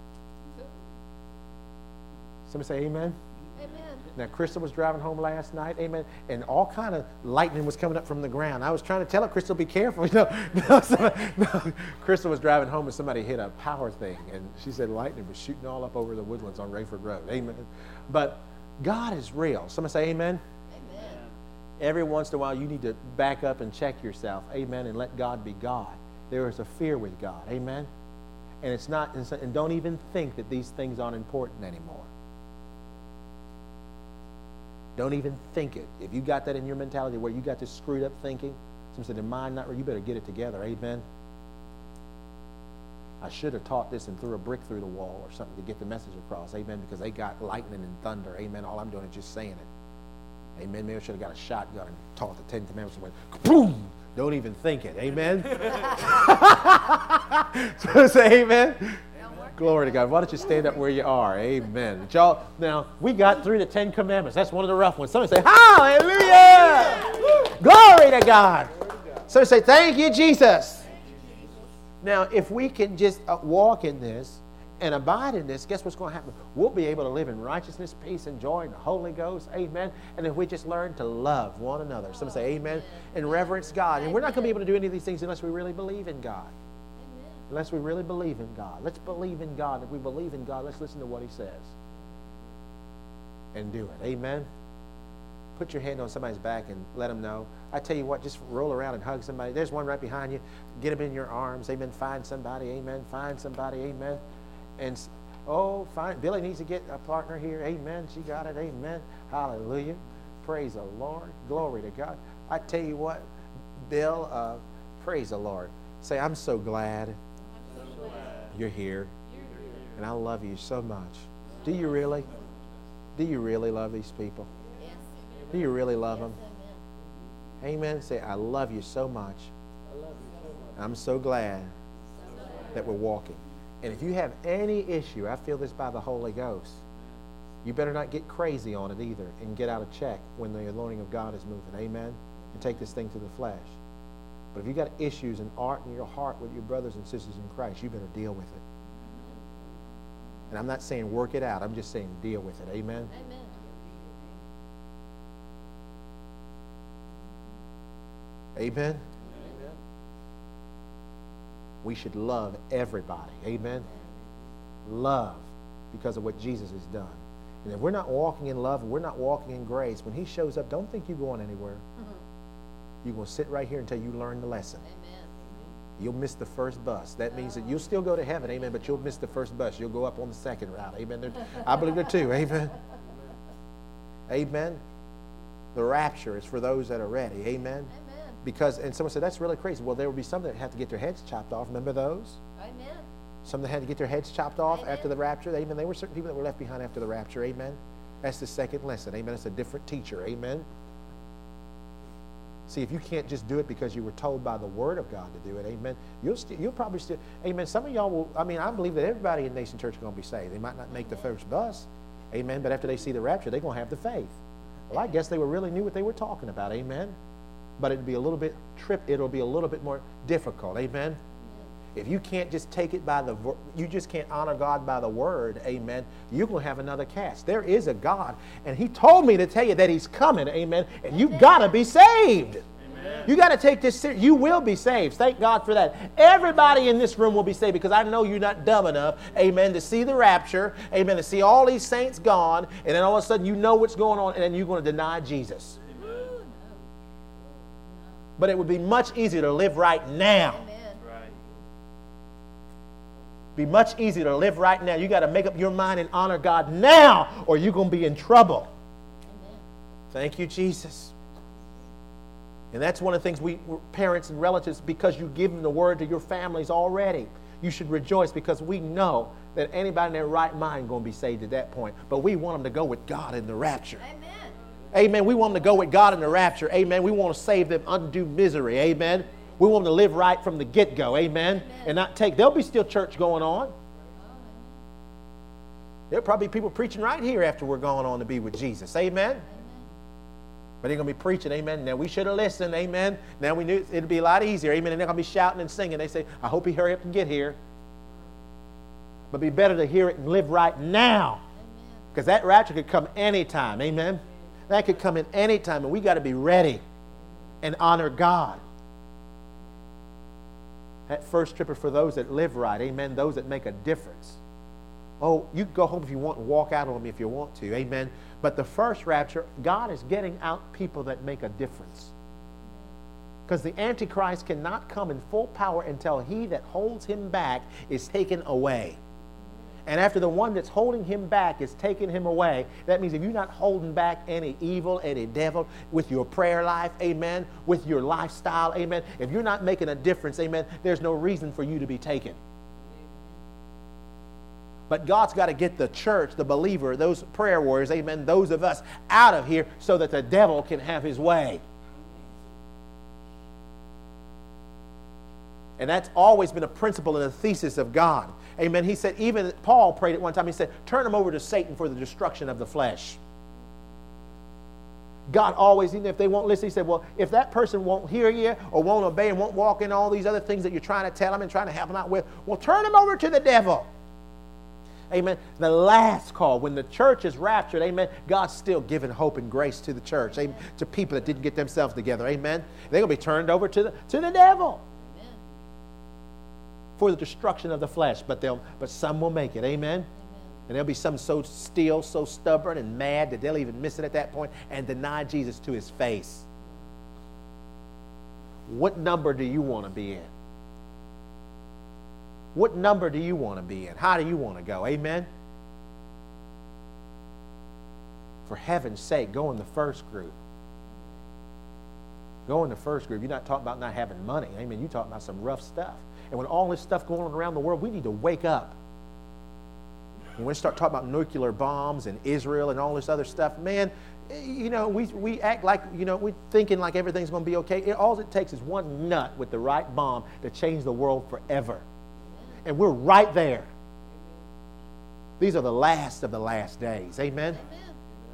Somebody say amen? Amen. Now, Crystal was driving home last night, amen, and all kind of lightning was coming up from the ground. I was trying to tell her, Crystal, be careful. You know, no, somebody, no. Crystal was driving home and somebody hit a power thing, and she said lightning was shooting all up over the woodlands on Rayford Road. Amen. But God is real. Somebody say amen? Amen. Every once in a while, you need to back up and check yourself, amen, and let God be God. There is a fear with God, amen? And it's not, and don't even think that these things aren't important anymore. Don't even think it. If you got that in your mentality where you got this screwed up thinking, some said, the mind not right, you better get it together, amen? I should have taught this and threw a brick through the wall or something to get the message across, amen, because they got lightning and thunder, amen. All I'm doing is just saying it. Amen. Maybe I should have got a shotgun and taught the Ten Commandments and went, boom! Don't even think it. Amen? So say amen. Glory to God. Why don't you stand up where you are? Amen. But y'all, now, we got through the Ten Commandments. That's one of the rough ones. Somebody say, hallelujah! Glory to God. Somebody say, thank you, Jesus. Now, if we can just uh, walk in this and abide in this, guess what's going to happen? We'll be able to live in righteousness, peace, and joy in the Holy Ghost. Amen. And if we just learn to love one another. Somebody say amen. And reverence God. And we're not going to be able to do any of these things unless we really believe in God. Unless we really believe in God. Let's believe in God. If we believe in God, let's listen to what He says. And do it. Amen. Put your hand on somebody's back and let them know. I tell you what, just roll around and hug somebody. There's one right behind you. Get them in your arms. Amen. Find somebody. Amen. Find somebody. Amen. And, oh, fine. Billy needs to get a partner here. Amen. She got it. Amen. Hallelujah. Praise the Lord. Glory to God. I tell you what, Bill, uh, praise the Lord. Say, I'm so glad. You're here, and I love you so much. Do you really? Do you really love these people? Yes. Do you really love them? Amen. Amen. Say, I love you so much. I'm so glad that we're walking. And if you have any issue, I feel this by the Holy Ghost, you better not get crazy on it either and get out of check when the anointing of God is moving. Amen. And take this thing to the flesh. But if you got issues in art in your heart with your brothers and sisters in Christ, you better deal with it. And I'm not saying work it out. I'm just saying deal with it. Amen? Amen. Amen? Amen. We should love everybody. Amen? Love because of what Jesus has done. And if we're not walking in love and we're not walking in grace, when He shows up, don't think you're going anywhere. Mm-hmm. You're going to sit right here until you learn the lesson. Amen. You'll miss the first bus. That means that you'll still go to heaven, amen, but you'll miss the first bus. You'll go up on the second route, amen. There, I believe there too, amen. Amen. The rapture is for those that are ready, amen. Amen. Because, and someone said, that's really crazy. Well, there will be some that have to get their heads chopped off. Remember those? Amen. Some that had to get their heads chopped off Amen. after the rapture, amen. There were certain people that were left behind after the rapture, amen. That's the second lesson, amen. It's a different teacher, amen. See, if you can't just do it because you were told by the Word of God to do it, amen, you'll, st- you'll probably still, amen, some of y'all will, I mean, I believe that everybody in Nation Church is going to be saved. They might not make the first bus, amen, but after they see the rapture, they're going to have the faith. Well, I guess they were really knew what they were talking about, amen, but it'll be a little bit trip, it'll be a little bit more difficult, amen. If you can't just take it by the, you just can't honor God by the Word, amen, you're going to have another cast. There is a God, and He told me to tell you that He's coming, amen, and you've got to be saved. Amen. You got to take this serious. You will be saved. Thank God for that. Everybody in this room will be saved because I know you're not dumb enough, amen, to see the rapture, amen, to see all these saints gone, and then all of a sudden you know what's going on, and then you're going to deny Jesus. Amen. But it would be much easier to live right now. Amen. Be much easier to live right now. You got to make up your mind and honor God now, or you're going to be in trouble. Amen. Thank you, Jesus. And that's one of the things we, parents and relatives, because you give them the word to your families already, you should rejoice, because we know that anybody in their right mind is going to be saved at that point. But we want them to go with God in the rapture. Amen. Amen. We want them to go with God in the rapture. Amen. We want to save them undue misery. Amen. We want them to live right from the get-go. Amen. Amen. And not take, there'll be still church going on. There'll probably be people preaching right here after we're going on to be with Jesus. Amen. Amen. But they're going to be preaching. Amen. Now we should have listened. Amen. Now we knew it'd be a lot easier. Amen. And they're going to be shouting and singing. They say, I hope he hurry up and get here. But it'd be better to hear it and live right now. Because that rapture could come anytime. Amen. That could come in any time. And we got to be ready and honor God. That first trip is for those that live right. Amen. Those that make a difference. Oh, you can go home if you want and walk out on me if you want to. Amen. But the first rapture, God is getting out people that make a difference. Because the Antichrist cannot come in full power until he that holds him back is taken away. And after the one that's holding him back is taking him away, that means if you're not holding back any evil, any devil, with your prayer life, amen, with your lifestyle, amen, if you're not making a difference, amen, there's no reason for you to be taken. But God's got to get the church, the believer, those prayer warriors, amen, those of us out of here so that the devil can have his way. And that's always been a principle and a thesis of God. Amen. He said, even Paul prayed at one time, he said, turn them over to Satan for the destruction of the flesh. God always, even if they won't listen, he said, well, if that person won't hear you or won't obey and won't walk in all these other things that you're trying to tell them and trying to help them out with, well, turn them over to the devil. Amen. The last call, when the church is raptured, amen, God's still giving hope and grace to the church, amen, to people that didn't get themselves together. Amen. They're going to be turned over to the, to the devil. For the destruction of the flesh, but they'll, but some will make it. Amen? Amen. And there'll be some so still, so stubborn and mad that they'll even miss it at that point and deny Jesus to his face. What number do you want to be in? What number do you want to be in? How do you want to go? Amen? For heaven's sake, go in the first group. Go in the first group. You're not talking about not having money. Amen. You're talking about some rough stuff. And when all this stuff going on around the world, we need to wake up. When we start talking about nuclear bombs and Israel and all this other stuff, man, you know, we, we act like, you know, we're thinking like everything's going to be okay. It, all it takes is one nut with the right bomb to change the world forever. And we're right there. These are the last of the last days. Amen? Amen.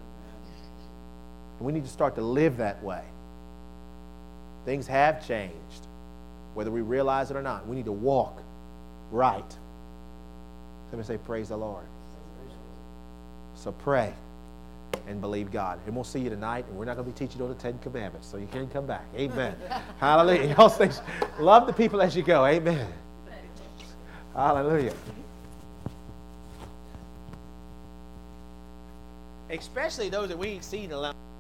We need to start to live that way. Things have changed, whether we realize it or not. We need to walk right. Somebody say, praise the Lord. So pray and believe God. And we'll see you tonight. And we're not going to be teaching on the Ten Commandments, so you can come back. Amen. Hallelujah. Y'all say, love the people as you go. Amen. Hallelujah. Especially those that we ain't seen in a long